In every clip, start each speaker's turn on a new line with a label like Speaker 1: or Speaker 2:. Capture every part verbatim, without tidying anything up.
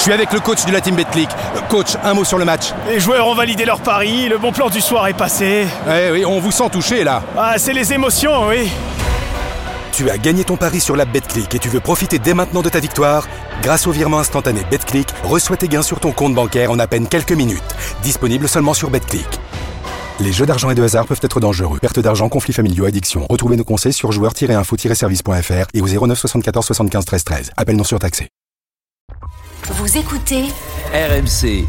Speaker 1: suis avec le coach de la team Betclic. Coach, un mot sur le match.
Speaker 2: Les joueurs ont validé leur pari, le bon plan du soir est passé.
Speaker 1: Eh oui, on vous sent touché là.
Speaker 2: Ah, c'est les émotions, oui.
Speaker 1: Tu as gagné ton pari sur l'app Betclic et tu veux profiter dès maintenant de ta victoire? Grâce au virement instantané Betclic, reçois tes gains sur ton compte bancaire en à peine quelques minutes. Disponible seulement sur Betclic. Les jeux d'argent et de hasard peuvent être dangereux. Perte d'argent, conflits familiaux, addiction. Retrouvez nos conseils sur joueurs tiret info tiret service point f r et au zéro neuf soixante-quatorze soixante-quinze treize treize. Appel non surtaxé.
Speaker 3: Vous écoutez
Speaker 4: R M C.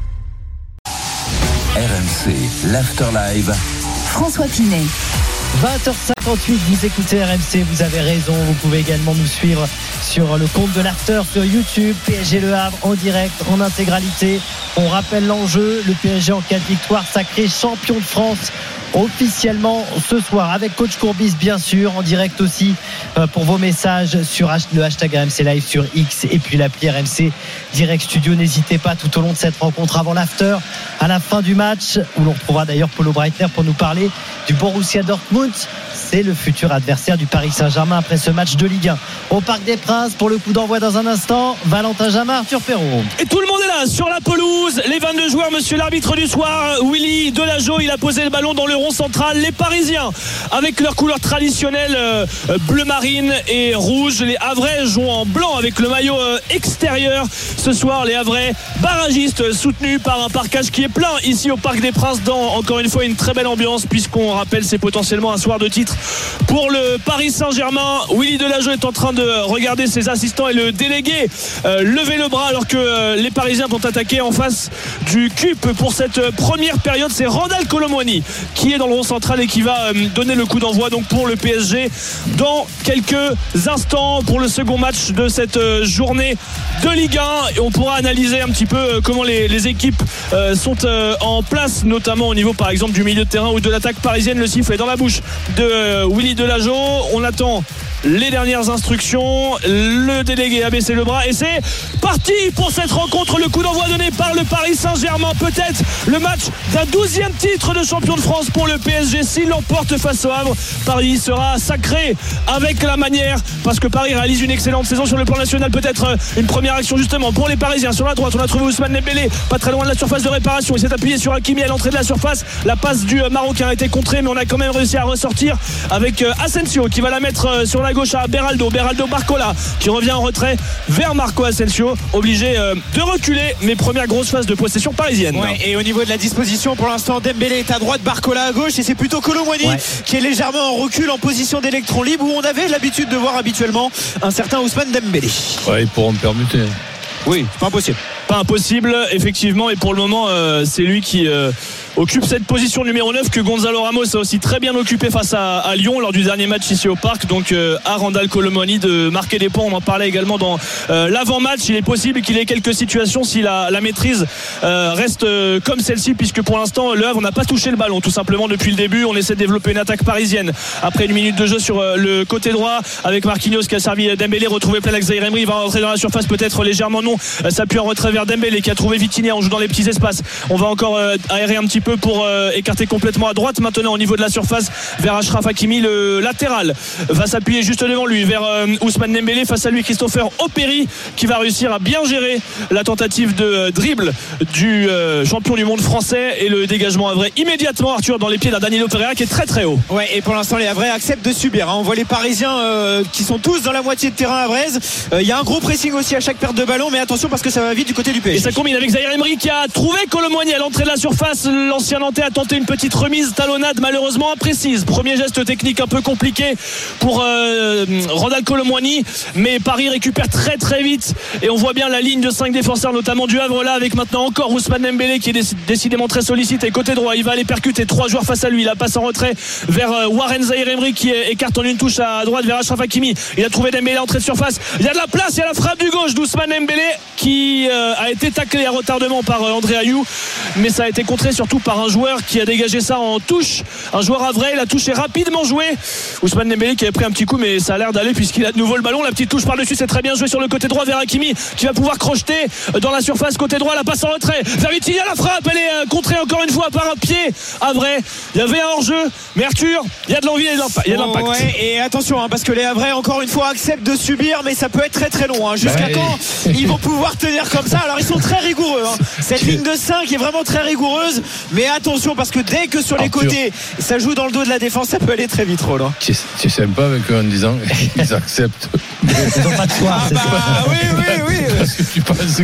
Speaker 4: R M C, l'After Live.
Speaker 3: François Pinet.
Speaker 5: vingt heures cinquante-huit, vous écoutez R M C, vous avez raison, vous pouvez également nous suivre sur le compte de l'After sur YouTube, P S G Le Havre en direct, en intégralité. On rappelle l'enjeu, le P S G en cas de victoire sacré champion de France officiellement ce soir avec coach Courbis bien sûr, en direct aussi euh, pour vos messages sur le hashtag R M C Live sur X et puis l'appli R M C Direct Studio. N'hésitez pas tout au long de cette rencontre avant l'After, à la fin du match où l'on retrouvera d'ailleurs Paulo Breitner pour nous parler du Borussia Dortmund. C'est le futur adversaire du Paris Saint-Germain après ce match de Ligue un au Parc des Princes pour le coup d'envoi dans un instant. Valentin Jamin, Arthur Perrault.
Speaker 6: Et tout le monde est là sur la pelouse, les vingt-deux joueurs, monsieur l'arbitre du soir Willy Delageau, il a posé le ballon dans le rond central. Les Parisiens avec leur couleur traditionnelle euh, bleu marine et rouge, les Havrais jouent en blanc avec le maillot euh, extérieur. Ce soir les Havrais barragistes soutenus par un parquage qui est plein ici au Parc des Princes, dans encore une fois une très belle ambiance, puisqu'on rappelle c'est potentiellement un soir de titre pour le Paris Saint-Germain. Willy Delageau est en train de regarder ses assistants et le délégué euh, lever le bras alors que euh, les Parisiens vont attaquer en face du C U P pour cette euh, première période. C'est Randal Kolo Muani qui est dans le rond central et qui va euh, donner le coup d'envoi donc pour le P S G dans quelques instants pour le second match de cette euh, journée de Ligue un, et on pourra analyser un petit peu euh, comment les, les équipes euh, sont euh, en place, notamment au niveau par exemple du milieu de terrain ou de l'attaque parisienne. Le sifflet est dans la bouche de euh, Willy Delageau, on attend les dernières instructions, le délégué a baissé le bras et c'est parti pour cette rencontre. Le coup d'envoi donné par le Paris Saint-Germain, peut-être le match d'un douzième titre de champion de France pour le P S G s'il l'emporte face au Havre. Paris sera sacré avec la manière, parce que Paris réalise une excellente saison sur le plan national. Peut-être une première action justement pour les Parisiens sur la droite. On a trouvé Ousmane Dembélé pas très loin de la surface de réparation, il s'est appuyé sur Hakimi à l'entrée de la surface. La passe du Marocain a été contrée, mais on a quand même réussi à ressortir avec Asensio qui va la mettre sur la gauche à Beraldo, Beraldo Barcola qui revient en retrait vers Marco Asensio, obligé euh, de reculer, mais première grosse phase de possession parisienne.
Speaker 7: Ouais, et au niveau de la disposition pour l'instant, Dembélé est à droite, Barcola à gauche, et c'est plutôt Kolo Muani ouais. qui est légèrement en recul en position d'électron libre, où on avait l'habitude de voir habituellement un certain Ousmane Dembélé.
Speaker 8: Ouais, ils pourront me permuter.
Speaker 7: Oui, pas impossible.
Speaker 6: Pas impossible, effectivement, et pour le moment euh, c'est lui qui euh, occupe cette position numéro neuf que Gonzalo Ramos a aussi très bien occupé face à, à Lyon lors du dernier match ici au Parc. Donc euh, à Randal Kolo Muani de marquer des points. On en parlait également dans euh, l'avant-match. Il est possible qu'il ait quelques situations si la, la maîtrise euh, reste euh, comme celle-ci, puisque pour l'instant Le Havre n'a pas touché le ballon tout simplement depuis le début. On essaie de développer une attaque parisienne après une minute de jeu sur euh, le côté droit avec Marquinhos qui a servi Dembélé, retrouvé plein avec Zaïre Emery. Il va rentrer dans la surface, peut-être légèrement non, euh, s'appuie en retrait vers Dembélé qui a trouvé Vitinha. On joue dans les petits espaces. On va encore euh, aérer un petit peu pour euh, écarter complètement à droite maintenant au niveau de la surface vers Achraf Hakimi. Le latéral va s'appuyer juste devant lui vers euh, Ousmane Dembélé. Face à lui Christopher Opéry qui va réussir à bien gérer la tentative de euh, dribble du euh, champion du monde français, et le dégagement havrais immédiatement, Arthur, dans les pieds d'un Danilo Pereira qui est très très haut.
Speaker 7: Ouais, et pour l'instant les Havrais acceptent de subir, hein. On voit les Parisiens euh, qui sont tous dans la moitié de terrain havraise. Il euh, y a un gros pressing aussi à chaque perte de ballon, mais attention parce que ça va vite du côté du P S G.
Speaker 6: Et ça combine avec Zaïre Emery qui a trouvé Kolo Muani à l'entrée de la surface. L'ancien Nantais a tenté une petite remise, talonnade malheureusement imprécise. Premier geste technique un peu compliqué pour euh, Randal Kolo Muani, mais Paris récupère très très vite et on voit bien la ligne de cinq défenseurs, notamment du Havre là, avec maintenant encore Ousmane Dembélé qui est décidément très sollicité côté droit. Il va aller percuter trois joueurs face à lui. La passe en retrait vers euh, Warren Zaïre Emery qui écarte en une touche à droite vers Achraf Hakimi. Il a trouvé Dembélé entrée de surface. Il y a de la place, il y a la frappe du gauche d'Ousmane Dembélé qui euh, a été taclé à retardement par euh, André Ayew, mais ça a été contré surtout par un joueur qui a dégagé ça en touche, un joueur havrais. La touche est rapidement jouée. Ousmane Dembélé qui avait pris un petit coup, mais ça a l'air d'aller puisqu'il a de nouveau le ballon. La petite touche par dessus, c'est très bien joué sur le côté droit vers Hakimi qui va pouvoir crocheter dans la surface côté droit. La passe en retrait vers Vitinha, la frappe, elle est euh, contrée encore une fois par un pied havrais. Il y avait un hors-jeu, mais Arthur, il y a de l'envie et de l'impact.
Speaker 7: Oh, ouais, et attention hein, parce que les Havrais encore une fois acceptent de subir, mais ça peut être très très long hein. Jusqu'à bah, quand ils vont pouvoir pouvoir tenir comme ça. Alors ils sont très rigoureux, hein. Cette ligne de cinq est vraiment très rigoureuse, mais attention parce que dès que sur les Arthur. côtés ça joue dans le dos de la défense, ça peut aller très vite, Roland.
Speaker 8: Tu es sympa avec eux en disant ils acceptent.
Speaker 5: Ils n'ont pas de choix.
Speaker 7: Ah bah ça. oui oui oui.
Speaker 8: Parce que tu penses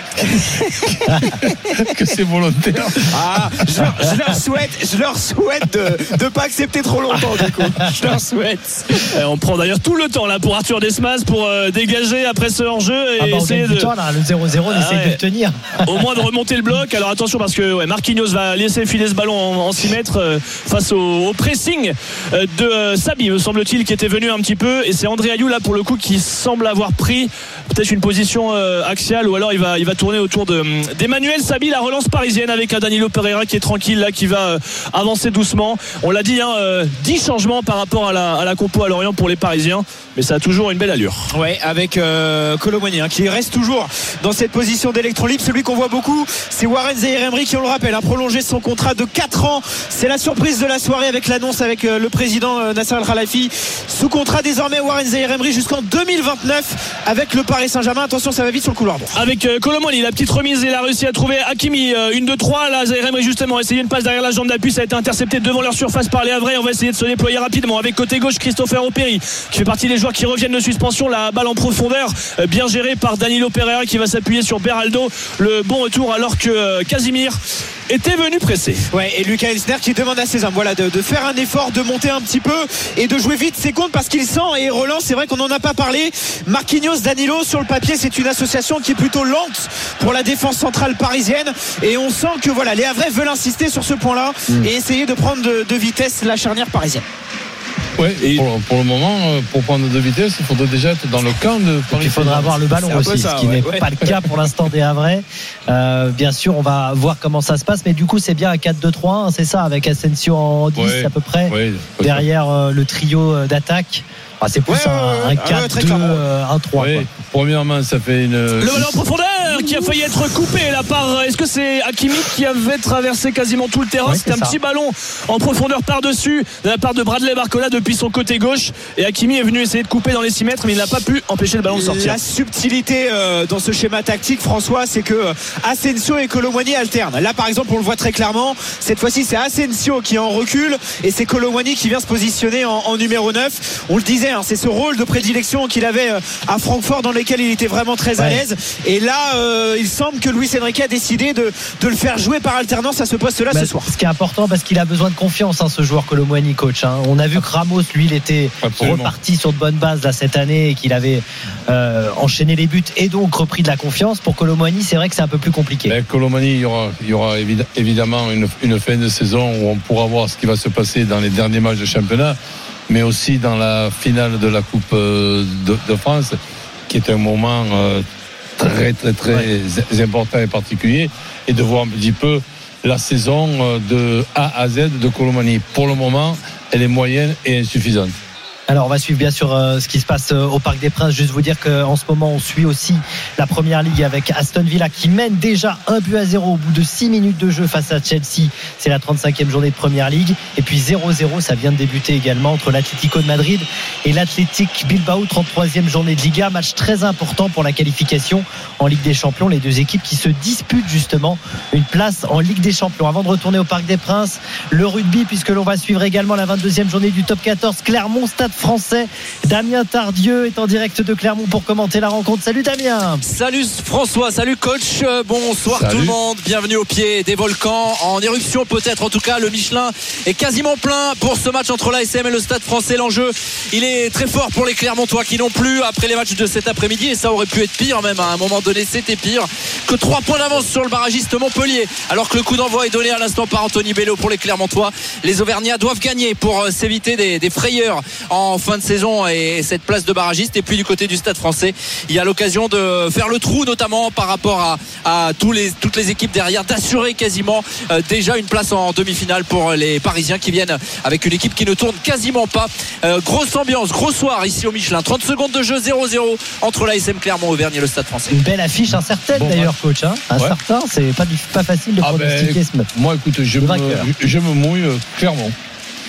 Speaker 8: que, que c'est volontaire.
Speaker 7: Ah, je leur, je leur souhaite, je leur souhaite de ne pas accepter trop longtemps du coup. Je leur souhaite.
Speaker 6: Et on prend d'ailleurs tout le temps là pour Arthur Desmas pour euh, dégager après ce hors-jeu et
Speaker 5: ah bah
Speaker 6: essayer de.
Speaker 5: Temps, là, le zéro zéro, on ah essaye ouais. de le tenir.
Speaker 6: Au moins de remonter le bloc. Alors attention parce que ouais, Marquinhos va laisser filer ce ballon en, en six mètres euh, face au, au pressing euh, de euh, Sabi, me semble-t-il, qui était venu un petit peu. Et c'est André Ayew là pour le coup qui semble avoir pris peut-être une position euh, axiale ou alors il va, il va tourner autour de, d'Emmanuel Sabi. La relance parisienne avec un Danilo Pereira qui est tranquille là, qui va euh, avancer doucement. On l'a dit, hein, euh, dix changements par rapport à la, à la compo à Lorient pour les Parisiens, mais ça a toujours une belle allure.
Speaker 7: Ouais, avec euh, Kolo Muani hein, qui reste toujours dans cette position d'électron libre. Celui qu'on voit beaucoup, c'est Warren Zaïre-Emery qui, on le rappelle, a prolongé son contrat de quatre ans. C'est la surprise de la soirée avec l'annonce avec euh, le président euh, Nasser Al-Khelaifi. Sous contrat désormais Warren Zaïre-Emery jusqu'en deux mille vingt-neuf avec le Paris Saint-Germain. Attention, ça va vite sur le couloir droit.
Speaker 6: Avec euh, Kolo Muani, la petite remise, il a réussi à trouver Hakimi, euh, une, deux, trois. Là, Zaïre-Emery justement essayé une passe derrière la jambe d'appui, ça a été intercepté devant leur surface par les Havrais. On va essayer de se déployer rapidement avec côté gauche Christopher Operi qui fait partie des joueurs qui reviennent de suspension. La balle en profondeur, euh, bien gérée par Danilo Pereira qui va s'appuyer sur Beraldo. Le bon retour alors que euh, Casimir était venu presser.
Speaker 7: Ouais, et Lucas Elsner qui demande à ses hommes voilà, de, de faire un effort, de monter un petit peu et de jouer vite ses comptes parce qu'il sent et relance. C'est vrai qu'on n'en a pas parlé. Marquinhos, Danilo, sur le papier, c'est une association qui est plutôt lente pour la défense centrale parisienne. Et on sent que voilà, les Havrais veulent insister sur ce point-là mmh. et essayer de prendre de, de vitesse la charnière parisienne.
Speaker 8: Oui, pour, pour le moment, pour prendre de vitesse, il faudrait déjà être dans le camp de Paris.
Speaker 5: Il faudra avoir le ballon aussi, ça, ce qui ouais, n'est ouais. pas le cas pour l'instant des Havrais. Euh, bien sûr, on va voir comment ça se passe, mais du coup, c'est bien un quatre deux trois un, c'est ça, avec Asensio en dix ouais, à peu près, ouais, derrière euh, le trio d'attaque. Ah, c'est plus ouais, un, un quatre deux un trois.
Speaker 8: Ouais, premièrement, ça fait une.
Speaker 6: Le ballon en profondeur qui a failli être coupé là par. Est-ce que c'est Hakimi qui avait traversé quasiment tout le terrain? Ouais, C'était un ça. petit ballon en profondeur par-dessus de la part de Bradley Barcola depuis son côté gauche. Et Hakimi est venu essayer de couper dans les six mètres, mais il n'a pas pu empêcher le ballon de sortir.
Speaker 7: La subtilité euh, dans ce schéma tactique, François, c'est que euh, Asensio et Kolo Muani alternent. Là, par exemple, on le voit très clairement. Cette fois-ci, c'est Asensio qui est en recul et c'est Kolo Muani qui vient se positionner en, en numéro neuf. On le disait. C'est ce rôle de prédilection qu'il avait à Francfort dans lequel il était vraiment très à l'aise. Et là, euh, il semble que Luis Enrique a décidé de, de le faire jouer par alternance à ce poste-là bah, ce soir.
Speaker 5: Ce qui est important parce qu'il a besoin de confiance, hein, ce joueur Kolo Muani, coach. Hein. On a vu que Ramos, lui, il était Absolument. reparti sur de bonnes bases là, cette année et qu'il avait euh, enchaîné les buts et donc repris de la confiance. Pour Kolo Muani, c'est vrai que c'est un peu plus compliqué.
Speaker 8: Ben, Kolo Muani, il y aura, il y aura évidemment une, une fin de saison où on pourra voir ce qui va se passer dans les derniers matchs de championnat, mais aussi dans la finale de la Coupe de, de France, qui est un moment euh, très très très ouais. important et particulier, et de voir un petit peu la saison de A à Z de Kolo Muani. Pour le moment, elle est moyenne et insuffisante.
Speaker 5: Alors on va suivre bien sûr euh, ce qui se passe euh, au Parc des Princes. Juste vous dire qu'en ce moment on suit aussi la Première Ligue avec Aston Villa qui mène déjà un but à zéro au bout de six minutes de jeu face à Chelsea. C'est la trente-cinquième journée de Première Ligue. Et puis zéro zéro, ça vient de débuter également entre l'Atlético de Madrid et l'Athletic Bilbao, trente-troisième journée de Liga. Match très important pour la qualification en Ligue des Champions. Les deux équipes qui se disputent justement une place en Ligue des Champions. Avant de retourner au Parc des Princes, le rugby, puisque l'on va suivre également la vingt-deuxième journée du top quatorze. Clermont, Stade Français. Damien Tardieu est en direct de Clermont pour commenter la rencontre. Salut Damien.
Speaker 9: Salut François, salut coach, bonsoir salut. Tout le monde, bienvenue au pied des volcans en éruption peut-être, en tout cas le Michelin est quasiment plein pour ce match entre l'A S M et le Stade Français. L'enjeu il est très fort pour les Clermontois qui n'ont plus, après les matchs de cet après-midi, et ça aurait pu être pire même à un moment donné, c'était pire, que trois points d'avance sur le barragiste Montpellier, alors que le coup d'envoi est donné à l'instant par Anthony Bello pour les Clermontois. Les Auvergnats doivent gagner pour s'éviter des, des frayeurs en fin de saison et cette place de barragiste. Et puis du côté du Stade Français, il y a l'occasion de faire le trou, notamment par rapport à, à tous les, toutes les équipes derrière, d'assurer quasiment euh, déjà une place en demi-finale pour les Parisiens qui viennent avec une équipe qui ne tourne quasiment pas. Euh, grosse ambiance, gros soir ici au Michelin. trente secondes de jeu, zéro zéro entre l'A S M Clermont Auvergne et le Stade Français.
Speaker 5: Une belle affiche incertaine bon, d'ailleurs coach, hein. Un ouais. certain, c'est pas, pas facile de ah pronostiquer
Speaker 8: ben, moi écoute, je me, je me mouille Clermont.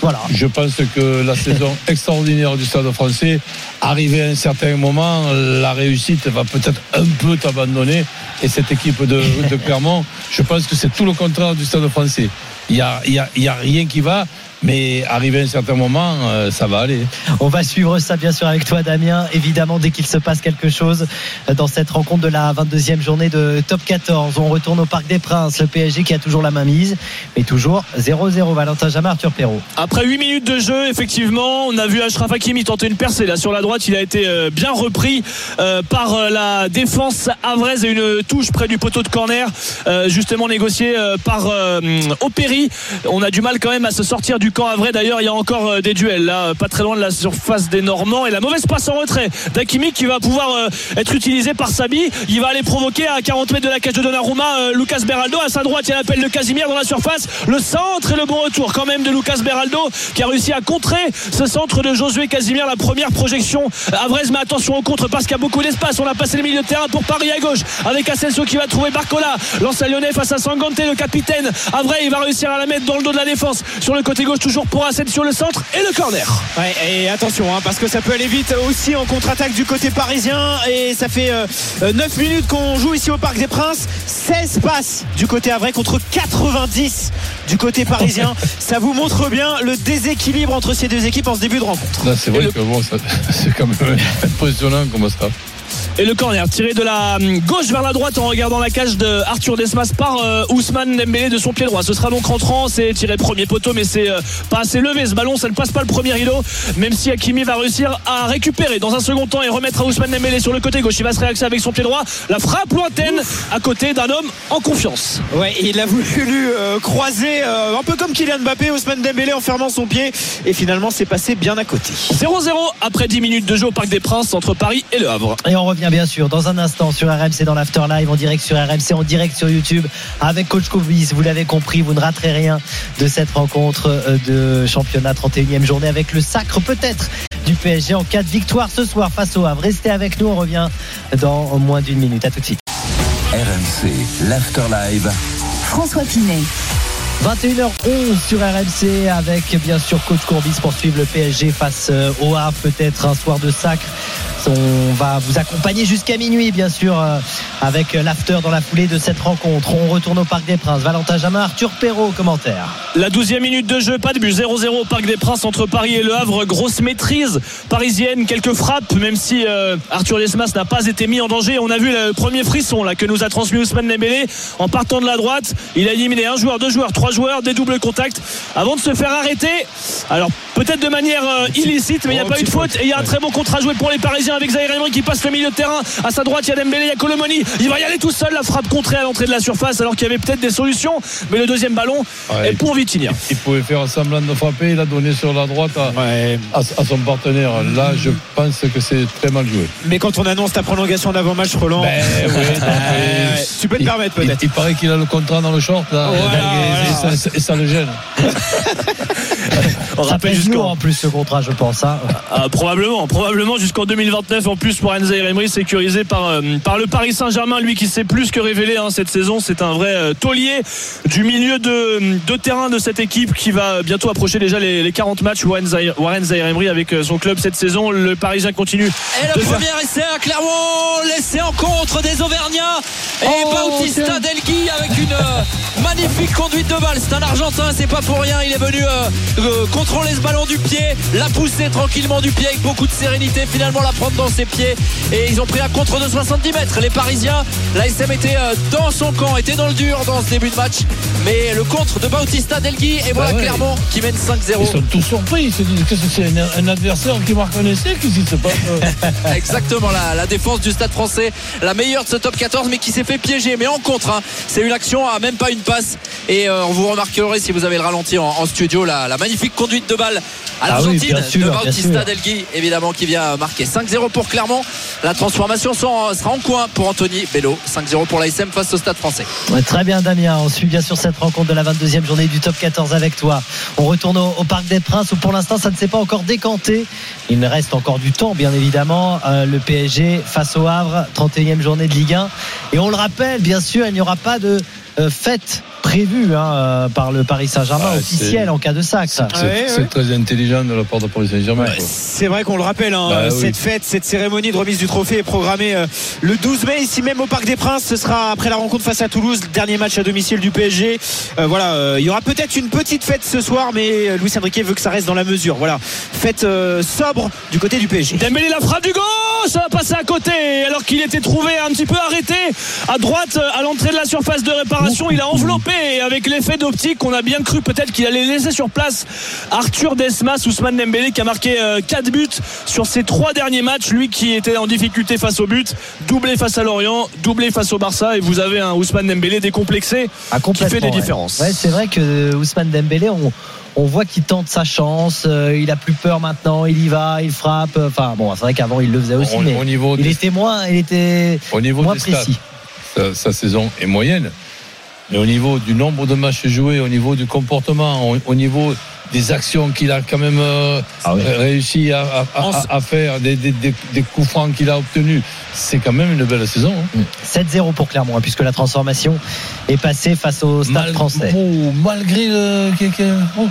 Speaker 5: Voilà.
Speaker 8: Je pense que la saison extraordinaire du Stade Français, arrivé à un certain moment, la réussite va peut-être un peu t'abandonner. Et cette équipe de, de Clermont, je pense que c'est tout le contraire du Stade Français. Il n'y a, il y a, il y a rien qui va. Mais arrivé à un certain moment, euh, ça va aller.
Speaker 5: On va suivre ça bien sûr avec toi Damien. Évidemment, dès qu'il se passe quelque chose dans cette rencontre de la vingt-deuxième journée de Top quatorze, on retourne au Parc des Princes. Le P S G qui a toujours la main mise, mais toujours zéro zéro. Valentin Jamin, Arthur Perrault.
Speaker 6: Après huit minutes de jeu, effectivement, on a vu Achraf Hakimi tenter une percée là sur la droite. Il a été bien repris euh, par la défense havraise et une touche près du poteau de corner, euh, justement négociée euh, par euh, Opéry. On a du mal quand même à se sortir du camp havrais. D'ailleurs, il y a encore des duels là, pas très loin de la surface des Normands, et la mauvaise passe en retrait d'Hakimi qui va pouvoir euh, être utilisé par Sabi. Il va aller provoquer à quarante mètres de la cage de Donnarumma euh, Lucas Beraldo. À sa droite, il y a l'appel de Casimir dans la surface. Le centre et le bon retour quand même de Lucas Beraldo qui a réussi à contrer ce centre de Josué Casimir. La première projection havraise, mais attention au contre parce qu'il y a beaucoup d'espace. On a passé le milieu de terrain pour Paris à gauche avec Asensio qui va trouver Barcola. Lance à Lyonnais face à Sanganté, le capitaine havrais. Il va réussir à la mettre dans le dos de la défense sur le côté gauche, toujours pour Asensio, le centre et le corner.
Speaker 7: Ouais, et attention hein, parce que ça peut aller vite aussi en contre-attaque du côté parisien, et ça fait euh, neuf minutes qu'on joue ici au Parc des Princes. Seize passes du côté havrais contre quatre-vingt-dix du côté parisien. Ça vous montre bien le déséquilibre entre ces deux équipes en ce début de rencontre.
Speaker 8: Là, c'est vrai
Speaker 6: le...
Speaker 8: que bon, ça, c'est quand même impressionnant comment ça.
Speaker 6: Et le corner tiré de la gauche vers la droite en regardant la cage de Arthur Desmas par euh, Ousmane Dembélé de son pied droit. Ce sera donc rentrant, c'est tiré premier poteau, mais c'est euh, pas assez levé ce ballon, ça ne passe pas le premier rideau, même si Hakimi va réussir à récupérer dans un second temps et remettre à Ousmane Dembélé sur le côté gauche. Il va se réaxer avec son pied droit, la frappe lointaine à côté d'un homme en confiance.
Speaker 7: Ouais, il a voulu euh, croiser euh, un peu comme Kylian Mbappé, Ousmane Dembélé en fermant son pied, et finalement c'est passé bien à côté.
Speaker 6: zéro zéro après dix minutes de jeu au Parc des Princes entre Paris et Le Havre.
Speaker 5: Et on revient bien sûr dans un instant sur R M C dans l'After Live, en direct sur R M C, en direct sur YouTube avec Coach Koubis. Vous l'avez compris, vous ne raterez rien de cette rencontre de championnat, trente et unième journée, avec le sacre peut-être du P S G en cas de victoire ce soir face au Havre. Restez avec nous, on revient dans moins d'une minute. À tout de suite.
Speaker 4: R M C, l'After Live.
Speaker 3: François Pinet.
Speaker 5: vingt et une heures onze sur R M C avec bien sûr Coach Courbis pour suivre le P S G face au Havre, peut-être un soir de sacre. On va vous accompagner jusqu'à minuit bien sûr avec l'after dans la foulée de cette rencontre. On retourne au Parc des Princes. Valentin Jamin, Arthur Perrault, commentaire.
Speaker 6: La douzième minute de jeu, pas de but, zéro zéro au Parc des Princes entre Paris et Le Havre. Grosse maîtrise parisienne, quelques frappes, même si euh, Arthur Desmas n'a pas été mis en danger. On a vu le premier frisson là que nous a transmis Ousmane Dembélé en partant de la droite. Il a éliminé un joueur, deux joueurs, trois joueurs, des doubles contacts avant de se faire arrêter. Alors peut-être de manière euh, illicite, mais il n'y a pas eu de faute. Et il y a un très bon contre à jouer pour les Parisiens avec Zaïre Emery qui passe le milieu de terrain. À sa droite, il y a Dembélé, il y a Colomoni. Il va y aller tout seul. La frappe contrée à l'entrée de la surface alors qu'il y avait peut-être des solutions. Mais le deuxième ballon ouais, est pour Vitinha.
Speaker 8: Il pouvait faire semblant de frapper. Il a donné sur la droite à, ouais. à, à son partenaire. Là, je pense que c'est très mal joué.
Speaker 7: Mais quand on annonce ta prolongation d'avant-match, Roland,
Speaker 8: ben, oui,
Speaker 7: euh, tu peux te
Speaker 8: il,
Speaker 7: permettre peut-être.
Speaker 8: Il, il paraît qu'il a le contrat dans le short là,
Speaker 7: voilà,
Speaker 8: et,
Speaker 7: voilà.
Speaker 8: Et, ça, et ça le gêne.
Speaker 5: On rappelle jusqu'en en plus ce contrat, je pense. Hein.
Speaker 6: Ah, probablement, probablement jusqu'en deux mille vingt-neuf en plus pour Zaïre Emery, sécurisé par euh, par le Paris Saint-Germain, lui qui s'est plus que révélé hein, cette saison. C'est un vrai euh, taulier du milieu de, de terrain de cette équipe qui va bientôt approcher déjà les, les quarante matchs. Warren Zaïre, Warren Zaïre Emery avec son club cette saison. Le Parisien continue.
Speaker 9: Et le premier faire... essai à Clermont, l'essai en contre des Auvergnats. Et oh, Bautista Delgui avec une euh, magnifique conduite de balle. C'est un Argentin, c'est pas pour rien. Il est venu euh, euh, contrôler ce ballon du pied, la pousser tranquillement du pied avec beaucoup de sérénité, finalement la prendre dans ses pieds. Et ils ont pris un contre de soixante-dix mètres. Les Parisiens, l'A S M était euh, dans son camp, était dans le dur dans ce début de match. Mais le contre de Bautista Delgui, et voilà bah ouais. Clermont qui mène cinq zéro.
Speaker 8: Ils sont tous surpris. Ils se disent que c'est un, un adversaire qui marque un essai. Qu'est-ce qui se passe?
Speaker 9: Exactement, la, la défense du Stade Français, la meilleure de ce top quatorze, mais qui s'est fait piéger. Mais en contre, hein, c'est une action à même pas une passe. Et euh, vous remarquerez, si vous avez le ralenti en, en studio, la, la magnifique conduite de balle à l'Argentine ah oui, sûr, de Bautista Delgui, évidemment, qui vient marquer cinq zéro pour Clermont. La transformation sera en coin pour Anthony Bello. cinq zéro pour l'A S M face au Stade Français.
Speaker 5: Ouais, très bien Damien, on suit bien sûr cette rencontre de la vingt-deuxième journée du top quatorze avec toi. On retourne au, au Parc des Princes où pour l'instant ça ne s'est pas encore décanté. Il me reste encore du temps bien évidemment. euh, Le P S G face au Havre, trente et unième journée de Ligue un. Et on le rappelle bien sûr, il n'y aura pas de euh, fête prévu hein, par le Paris Saint-Germain ah, officiel en cas de sac.
Speaker 8: C'est, c'est,
Speaker 7: ouais,
Speaker 8: c'est
Speaker 7: ouais.
Speaker 8: très intelligent de la part de Paris Saint-Germain. Ouais,
Speaker 7: c'est vrai qu'on le rappelle, hein,
Speaker 8: bah,
Speaker 7: cette
Speaker 8: oui.
Speaker 7: fête, cette cérémonie de remise du trophée est programmée euh, le douze mai ici même au Parc des Princes. Ce sera après la rencontre face à Toulouse, le dernier match à domicile du P S G. Euh, voilà, euh, il y aura peut-être une petite fête ce soir, mais Luis Enrique veut que ça reste dans la mesure. Voilà, fête euh, sobre du côté du P S G.
Speaker 6: Dembélé, la frappe du gauche, ça va passer à côté alors qu'il était trouvé un petit peu arrêté à droite à l'entrée de la surface de réparation. Il a enveloppé et avec l'effet d'optique, on a bien cru peut-être qu'il allait laisser sur place Arthur Desmas. Ousmane Dembélé qui a marqué quatre buts sur ses trois derniers matchs, lui qui était en difficulté face au but, doublé face à Lorient, doublé face au Barça, et vous avez un Ousmane Dembélé décomplexé ah, qui fait des
Speaker 5: ouais.
Speaker 6: différences.
Speaker 5: Ouais, c'est vrai que Ousmane Dembélé, on On voit qu'il tente sa chance, euh, il a plus peur maintenant, il y va, il frappe. Enfin bon, c'est vrai qu'avant il le faisait aussi, au, mais au niveau il des... était moins, il était
Speaker 8: au niveau
Speaker 5: moins
Speaker 8: des
Speaker 5: précis.
Speaker 8: Stats, sa, sa saison est moyenne, mais au niveau du nombre de matchs joués, au niveau du comportement, au, au niveau des actions qu'il a quand même euh, ah oui. réussi à, à, à, à faire, des, des, des, des coups francs qu'il a obtenus, c'est quand même une belle saison. Hein.
Speaker 5: sept zéro pour Clermont, hein, puisque la transformation est passée face au Stade Mal, français.
Speaker 8: Oh, malgré le... Oh.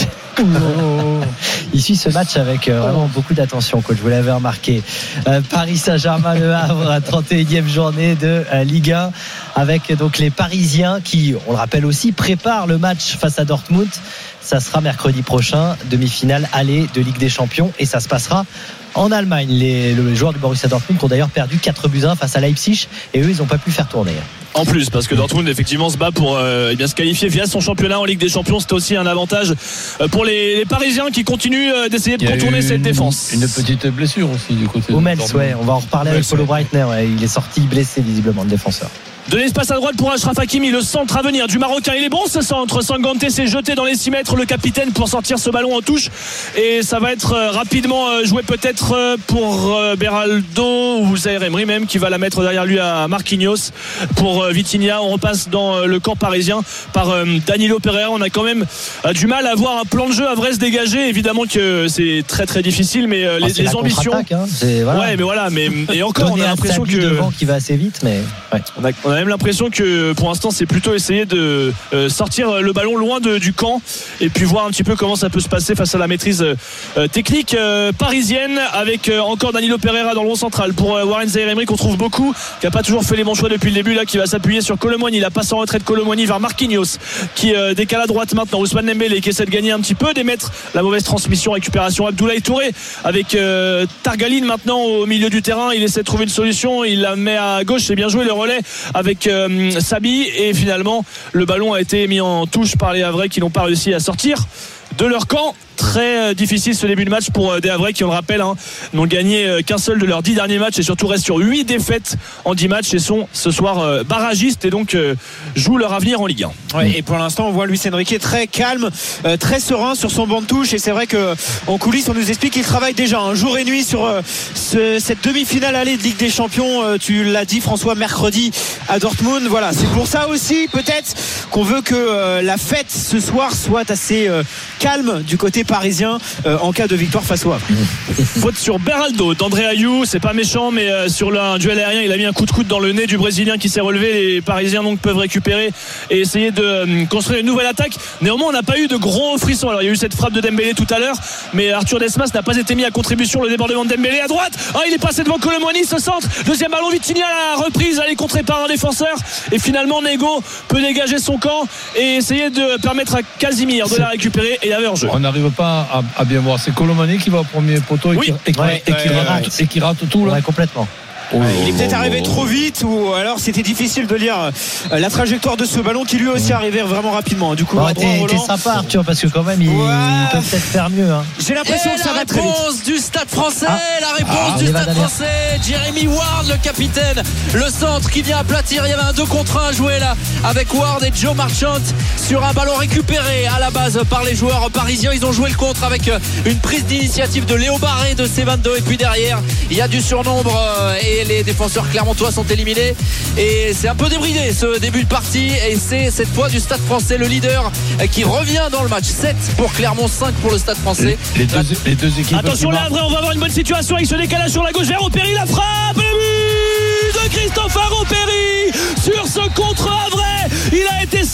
Speaker 5: Il suit ce match avec euh, vraiment beaucoup d'attention, coach, vous l'avez remarqué. euh, Paris Saint-Germain Le Havre, trente et unième journée de euh, Ligue un, avec donc les Parisiens qui, on le rappelle aussi, préparent le match face à Dortmund. Ça sera mercredi prochain, demi-finale aller de Ligue des Champions, et ça se passera en Allemagne. Les, les joueurs du Borussia Dortmund qui ont d'ailleurs perdu quatre buts à un face à Leipzig, et eux ils n'ont pas pu faire tourner.
Speaker 6: En plus, parce que Dortmund effectivement se bat pour euh, eh bien, se qualifier via son championnat en Ligue des Champions. C'était aussi un avantage euh, pour les, les Parisiens qui continuent euh, d'essayer de contourner cette
Speaker 8: une,
Speaker 6: défense.
Speaker 8: Une petite blessure aussi du côté
Speaker 5: Hummels,
Speaker 8: de Dortmund.
Speaker 5: ouais, on va en reparler avec Polo Breitner, ouais, il est sorti blessé visiblement, le défenseur.
Speaker 6: De l'espace à droite pour Achraf Hakimi, le centre à venir du Marocain, il est bon ce centre. Sanganté s'est jeté dans les six mètres, le capitaine, pour sortir ce ballon en touche, et ça va être rapidement joué peut-être pour Beraldo ou Zaïre Emery même, qui va la mettre derrière lui à Marquinhos. Pour Vitinha, on repasse dans le camp parisien par Danilo Pereira. On a quand même du mal à avoir un plan de jeu à vrai se dégager. Évidemment que c'est très très difficile, mais
Speaker 5: ah,
Speaker 6: les, les ambitions
Speaker 5: hein. voilà.
Speaker 6: ouais mais voilà mais et encore on a l'impression que
Speaker 5: devant qui va assez vite, mais ouais.
Speaker 6: on a, on a même l'impression que pour l'instant c'est plutôt essayer de euh, sortir le ballon loin de, du camp, et puis voir un petit peu comment ça peut se passer face à la maîtrise euh, technique euh, parisienne, avec euh, encore Danilo Pereira dans le rond central pour euh, Warren Zaïre Emery qu'on trouve beaucoup, qui n'a pas toujours fait les bons choix depuis le début, là qui va s'appuyer sur Colomboigny. La passe en retrait de Colomboigny vers Marquinhos qui euh, décale à droite maintenant. Ousmane Dembélé qui essaie de gagner un petit peu, d'émettre la mauvaise transmission, récupération Abdoulaye Touré avec euh, Targaline maintenant au milieu du terrain. Il essaie de trouver une solution, il la met à gauche, c'est bien joué le relais avec euh, Sabi, et finalement le ballon a été mis en touche par les Havrais qui n'ont pas réussi à sortir de leur camp. Très difficile ce début de match pour des Havrais qui, on le rappelle, hein, n'ont gagné qu'un seul de leurs dix derniers matchs, et surtout restent sur huit défaites en dix matchs, et sont ce soir barragistes, et donc euh, jouent leur avenir en Ligue un.
Speaker 7: Ouais, et pour l'instant on voit Luis Enrique très calme, euh, très serein sur son banc de touche, et c'est vrai qu'en coulisses on nous explique qu'il travaille déjà un jour et nuit sur euh, ce, cette demi-finale allée de Ligue des Champions. euh, tu l'as dit François, mercredi à Dortmund. Voilà, c'est pour ça aussi peut-être qu'on veut que euh, la fête ce soir soit assez euh, calme du côté parisien euh, en cas de victoire face au Havre.
Speaker 6: Faute sur Beraldo d'André Ayou, c'est pas méchant, mais euh, sur le, un duel aérien il a mis un coup de coude dans le nez du Brésilien qui s'est relevé. Les Parisiens donc peuvent récupérer et essayer de euh, construire une nouvelle attaque. Néanmoins on n'a pas eu de gros frissons. Alors il y a eu cette frappe de Dembélé tout à l'heure, mais Arthur Desmas n'a pas été mis à contribution. Le débordement de Dembélé à droite, oh, il est passé devant Colomboigny, ce centre, deuxième ballon, Vitinha à la reprise, elle est contrée par un défenseur, et finalement Nego peut dégager son camp et essayer de permettre à Casimir de la récupérer, et il y avait hors-jeu.
Speaker 8: On n'arrive pas à, à bien voir. C'est Colomboigny qui va au premier poteau et,
Speaker 6: oui.
Speaker 8: qui, et, qui,
Speaker 5: ouais,
Speaker 8: et, qui
Speaker 5: ouais,
Speaker 8: rate,
Speaker 5: ouais.
Speaker 8: et qui rate tout là.
Speaker 5: Ouais, complètement.
Speaker 8: Oh,
Speaker 7: il est peut-être
Speaker 8: oh,
Speaker 7: arrivé
Speaker 8: oh,
Speaker 7: trop vite, ou alors c'était difficile de lire la trajectoire de ce ballon qui lui aussi arrivait vraiment rapidement. Du coup,
Speaker 5: bon, t'es, t'es sympa Arthur, parce que quand même il,
Speaker 7: ouais.
Speaker 5: il peut peut-être faire mieux, hein.
Speaker 7: J'ai l'impression
Speaker 9: et
Speaker 7: que ça
Speaker 9: la
Speaker 7: va très vite.
Speaker 9: réponse du Stade français,
Speaker 5: ah.
Speaker 9: la réponse
Speaker 5: ah,
Speaker 9: du Stade
Speaker 5: Damien.
Speaker 9: français, Jeremy Ward, le capitaine, le centre qui vient aplatir. Il y avait un deux contre un à jouer là avec Ward et Joe Marchant sur un ballon récupéré à la base par les joueurs parisiens. Ils ont joué le contre avec une prise d'initiative de Léo Barré de C vingt-deux, et puis derrière il y a du surnombre et les défenseurs clermontois sont éliminés, et c'est un peu débridé ce début de partie, et c'est cette fois du Stade français le leader qui revient dans le match. Sept pour Clermont, cinq pour le Stade français.
Speaker 8: Les, les, deux, les deux équipes.
Speaker 6: Attention là, on va avoir une bonne situation avec ce décalage sur la gauche vers Opéry, la frappe, le but de Christophe Opéry sur ce contre Havrais. Il a été servi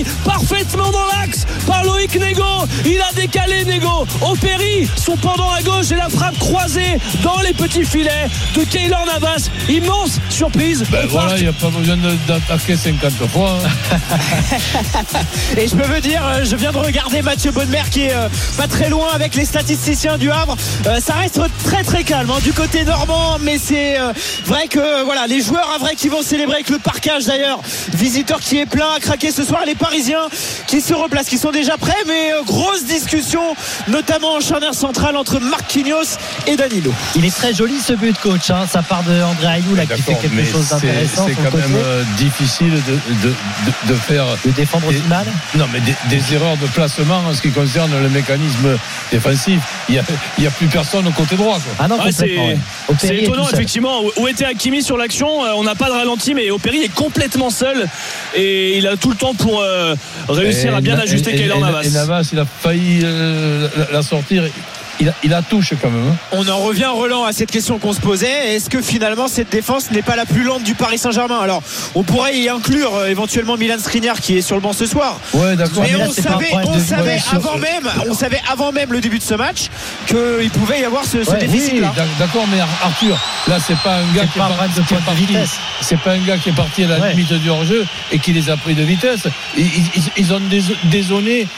Speaker 6: parfaitement dans l'axe par Loïc Négo. Il a décalé Négo. Opéry, son pendant à gauche et la frappe croisée dans les petits filets de Keylor Navas. Immense surprise.
Speaker 8: Ben voilà, il n'y a pas besoin d'attaquer cinquante fois. Hein.
Speaker 7: Et je peux vous dire, je viens de regarder Mathieu Bonnemer qui est euh, pas très loin avec les statisticiens du Havre. Euh, ça reste très très calme hein, du côté normand, mais c'est euh, vrai que euh, voilà, les joueurs havrais qui vont célébrer avec le parquage d'ailleurs, visiteur qui est plein à craquer ce soir, les Parisiens qui se replacent, qui sont déjà prêts, mais euh, grosse discussion notamment en charnière centrale entre Marquinhos et Danilo.
Speaker 5: Il est très joli ce but, coach, hein. Ça part de André Ayew là, qui fait quelque chose d'intéressant.
Speaker 8: C'est quand côté. même euh, difficile de, de, de, de faire
Speaker 5: de défendre
Speaker 8: des,
Speaker 5: aussi mal.
Speaker 8: Non, mais des, des erreurs de placement en ce qui concerne le mécanisme défensif. Il n'y a, il a plus personne au côté droit, quoi.
Speaker 5: Ah non,
Speaker 6: ouais, c'est,
Speaker 5: ouais.
Speaker 6: c'est étonnant effectivement. Où était Hakimi sur l'action? On n'a pas de ralenti, mais Opéry est complètement seul et il a tout le temps pour euh, réussir et à bien et, ajuster Keylor Navas.
Speaker 8: Et Navas, il a failli euh, la, la sortir. Il a, il a touche quand même. Hein.
Speaker 7: On en revient, Roland, à cette question qu'on se posait. Est-ce que finalement cette défense n'est pas la plus lente du Paris Saint-Germain? Alors, on pourrait y inclure euh, éventuellement Milan Skriniar qui est sur le banc ce soir.
Speaker 8: Ouais, d'accord.
Speaker 7: Mais,
Speaker 8: mais
Speaker 7: on, savait, on, savait avant même, on savait avant même le début de ce match qu'il pouvait y avoir ce, ce ouais, déficit-là.
Speaker 8: Oui, d'accord, mais Arthur, là, c'est pas un gars
Speaker 5: c'est
Speaker 8: qui,
Speaker 5: pas
Speaker 8: est, par,
Speaker 5: de
Speaker 8: qui est parti. C'est pas un gars qui est parti à la ouais. limite du hors-jeu et qui les a pris de vitesse. Ils, ils, ils ont dézonné.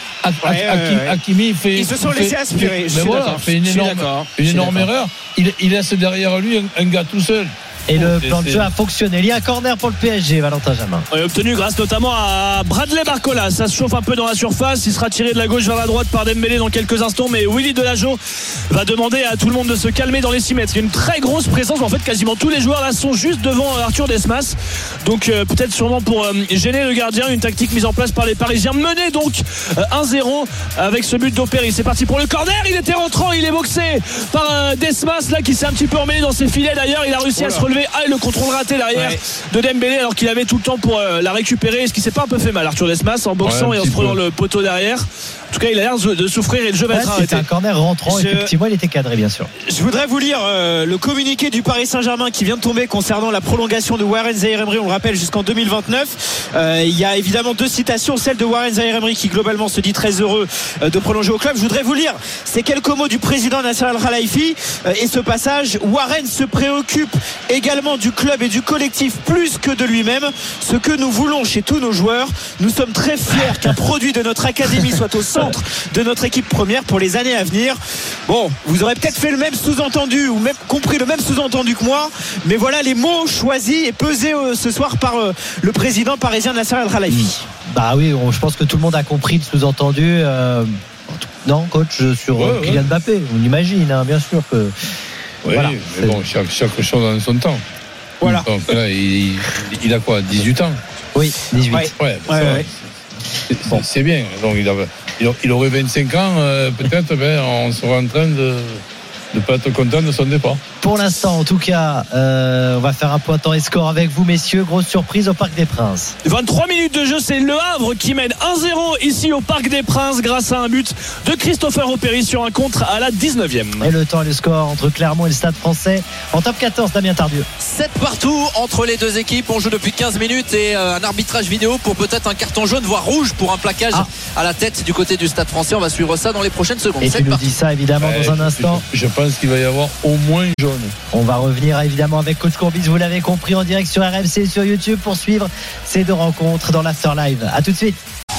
Speaker 8: Hakimi fait.
Speaker 7: Ils se sont
Speaker 8: fait,
Speaker 7: laissés aspirer.
Speaker 8: Fait, ben voilà, fait une énorme, une énorme erreur. Il, il laisse derrière lui un, un gars tout seul.
Speaker 5: Et le plan de jeu a fonctionné. Il y a un corner pour le P S G, Valentin Jamin.
Speaker 6: Oui, obtenu grâce notamment à Bradley Barcola. Ça se chauffe un peu dans la surface. Il sera tiré de la gauche vers la droite par Dembélé dans quelques instants. Mais Willy Delageau va demander à tout le monde de se calmer dans les six mètres. Il y a une très grosse présence. En fait, quasiment tous les joueurs là sont juste devant Arthur Desmas. Donc euh, peut-être sûrement pour euh, gêner le gardien. Une tactique mise en place par les Parisiens. Mené donc euh, un zéro avec ce but d'Opéry. C'est parti pour le corner. Il était rentrant. Il est boxé par euh, Desmas là qui s'est un petit peu emmêlé dans ses filets. D'ailleurs, il a réussi
Speaker 7: voilà.
Speaker 6: à se relever. Ah, et le contrôle raté derrière ouais. de Dembélé alors qu'il avait tout le temps pour euh, la récupérer. Est-ce qu'il s'est pas un peu fait mal, Arthur Desmas, en boxant ouais, et en se prenant le poteau derrière? En tout cas, il a l'air de souffrir et le jeu va
Speaker 5: ouais,
Speaker 6: être arrêté.
Speaker 5: C'était un corner rentrant,
Speaker 7: je...
Speaker 5: effectivement, il était cadré, bien sûr.
Speaker 7: Je voudrais vous lire euh, le communiqué du Paris Saint-Germain qui vient de tomber concernant la prolongation de Warren Zaïre-Emery. On le rappelle, jusqu'en deux mille vingt-neuf. Euh, il y a évidemment deux citations, celle de Warren Zaïre-Emery qui globalement se dit très heureux euh, de prolonger au club. Je voudrais vous lire ces quelques mots du président Nasser Al-Khelaifi euh, et ce passage. Warren se préoccupe également du club et du collectif plus que de lui-même. Ce que nous voulons chez tous nos joueurs, nous sommes très fiers qu'un produit de notre académie soit au centre de notre équipe première pour les années à venir. Bon, vous aurez peut-être fait le même sous-entendu ou même compris le même sous-entendu que moi, mais voilà les mots choisis et pesés euh, ce soir par euh, le président parisien Nasser Al-Khelaifi.
Speaker 5: Bah oui, on, je pense que tout le monde a compris le sous-entendu. Euh, non, coach, sur ouais, Kylian ouais. Mbappé, on imagine, hein, bien sûr que.
Speaker 8: Oui, voilà, mais c'est... bon, chaque, chaque chose en son temps.
Speaker 7: Voilà.
Speaker 8: Donc là, il, il a quoi, dix-huit ans?
Speaker 5: Oui, dix-huit.
Speaker 8: Ouais, ouais,
Speaker 7: ouais, ouais.
Speaker 8: C'est, c'est, bon. c'est bien. Donc il, avait, il aurait vingt-cinq ans, euh, peut-être, ben, on serait en train de ne pas être content de son départ.
Speaker 5: Pour l'instant, en tout cas, euh, on va faire un point temps et score avec vous, messieurs. Grosse surprise au Parc des Princes.
Speaker 6: vingt-trois minutes de jeu, c'est Le Havre qui mène un zéro ici au Parc des Princes grâce à un but de Christopher Opéry sur un contre à la dix-neuvième.
Speaker 5: Et le temps et le score entre Clermont et le Stade Français en top quatorze, Damien Tardieu.
Speaker 9: sept partout entre les deux équipes. On joue depuis quinze minutes et euh, un arbitrage vidéo pour peut-être un carton jaune, voire rouge pour un plaquage ah. à la tête du côté du Stade Français. On va suivre ça dans les prochaines secondes.
Speaker 5: Et tu nous dis ça évidemment ouais, dans un instant.
Speaker 8: Je, je pense qu'il va y avoir au moins jaune.
Speaker 5: On va revenir évidemment avec Coach Courbis, vous l'avez compris, en direct sur R M C et sur YouTube pour suivre ces deux rencontres dans l'After Live. A tout de suite.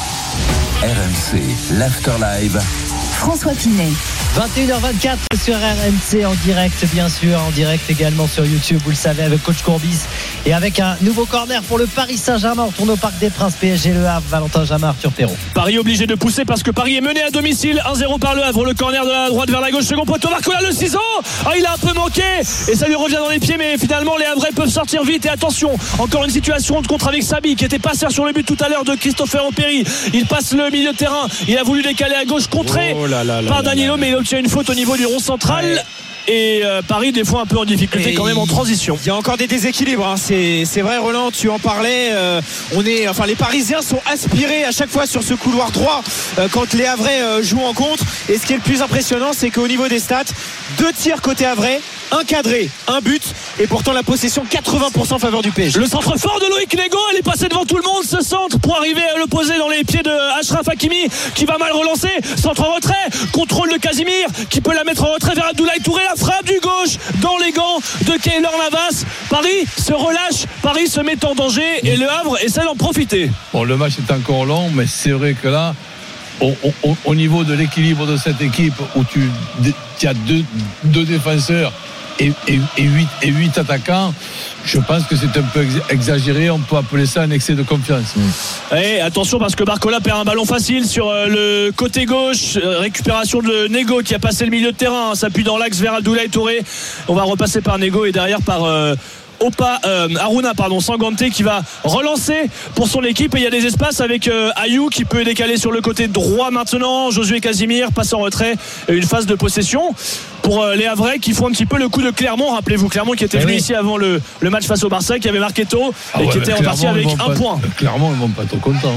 Speaker 4: R M C, l'After Live.
Speaker 3: François Pinet.
Speaker 5: vingt et une heures vingt-quatre sur R M C en direct, bien sûr, en direct également sur YouTube, vous le savez, avec Coach Courbis et avec un nouveau corner pour le Paris Saint-Germain. On tourne au Parc des Princes, P S G Le Havre, Valentin Jamin, Arthur Perrault.
Speaker 6: Paris obligé de pousser parce que Paris est mené à domicile, un zéro par Le Havre, le corner de la droite vers la gauche, second poteau, Barcola, le ciseau. Ah, il a un peu manqué et ça lui revient dans les pieds, mais finalement les Havrais peuvent sortir vite. Et attention, encore une situation de contre avec Sabi qui était passeur sur le but tout à l'heure de Christopher Opéry. Il passe le milieu de terrain, il a voulu décaler à gauche, contré oh là là là par Danilo, mais il obtient une faute au niveau du rond central. Ouais. Et euh, Paris des fois un peu en difficulté et quand même en transition.
Speaker 7: Il y a encore des déséquilibres hein. c'est, c'est vrai Roland, tu en parlais euh, on est, enfin, les Parisiens sont aspirés à chaque fois sur ce couloir droit euh, quand les Havrais euh, jouent en contre. Et ce qui est le plus impressionnant, c'est qu'au niveau des stats, deux tirs côté Havrais, un cadré, un but, et pourtant la possession quatre-vingts pour cent en faveur du P S G.
Speaker 6: Le centre fort de Loïc Nego, elle est passée devant tout le monde, ce centre pour arriver à le poser dans les pieds de Achraf Hakimi qui va mal relancer, centre en retrait, contrôle de Casimir qui peut la mettre en retrait vers Abdoulaye Touré, la frappe du gauche dans les gants de Keylor Navas. Paris se relâche, Paris se met en danger et Le Havre essaie d'en profiter.
Speaker 8: Bon, le match est encore long, mais c'est vrai que là, au, au, au niveau de l'équilibre de cette équipe où tu, tu as deux, deux défenseurs et, et, et, huit, et huit attaquants, je pense que c'est un peu exagéré. On peut appeler ça un excès de confiance.
Speaker 6: Et attention parce que Barcola perd un ballon facile sur le côté gauche. Récupération de Nego qui a passé le milieu de terrain, s'appuie dans l'axe vers Abdoulaye Touré. On va repasser par Nego et derrière par euh, Opa, euh, Aruna pardon, Sanganté qui va relancer pour son équipe, et il y a des espaces avec euh, Ayou qui peut décaler sur le côté droit maintenant. Josué Casimir passe en retrait et une phase de possession pour euh, les Havrais qui font un petit peu le coup de Clermont. Rappelez-vous Clermont qui était venu oui. ici avant le, le match face au Barça, qui avait marqué tôt ah et ouais, qui était reparti avec un
Speaker 8: pas,
Speaker 6: point.
Speaker 8: Clermont ils vont pas trop contents.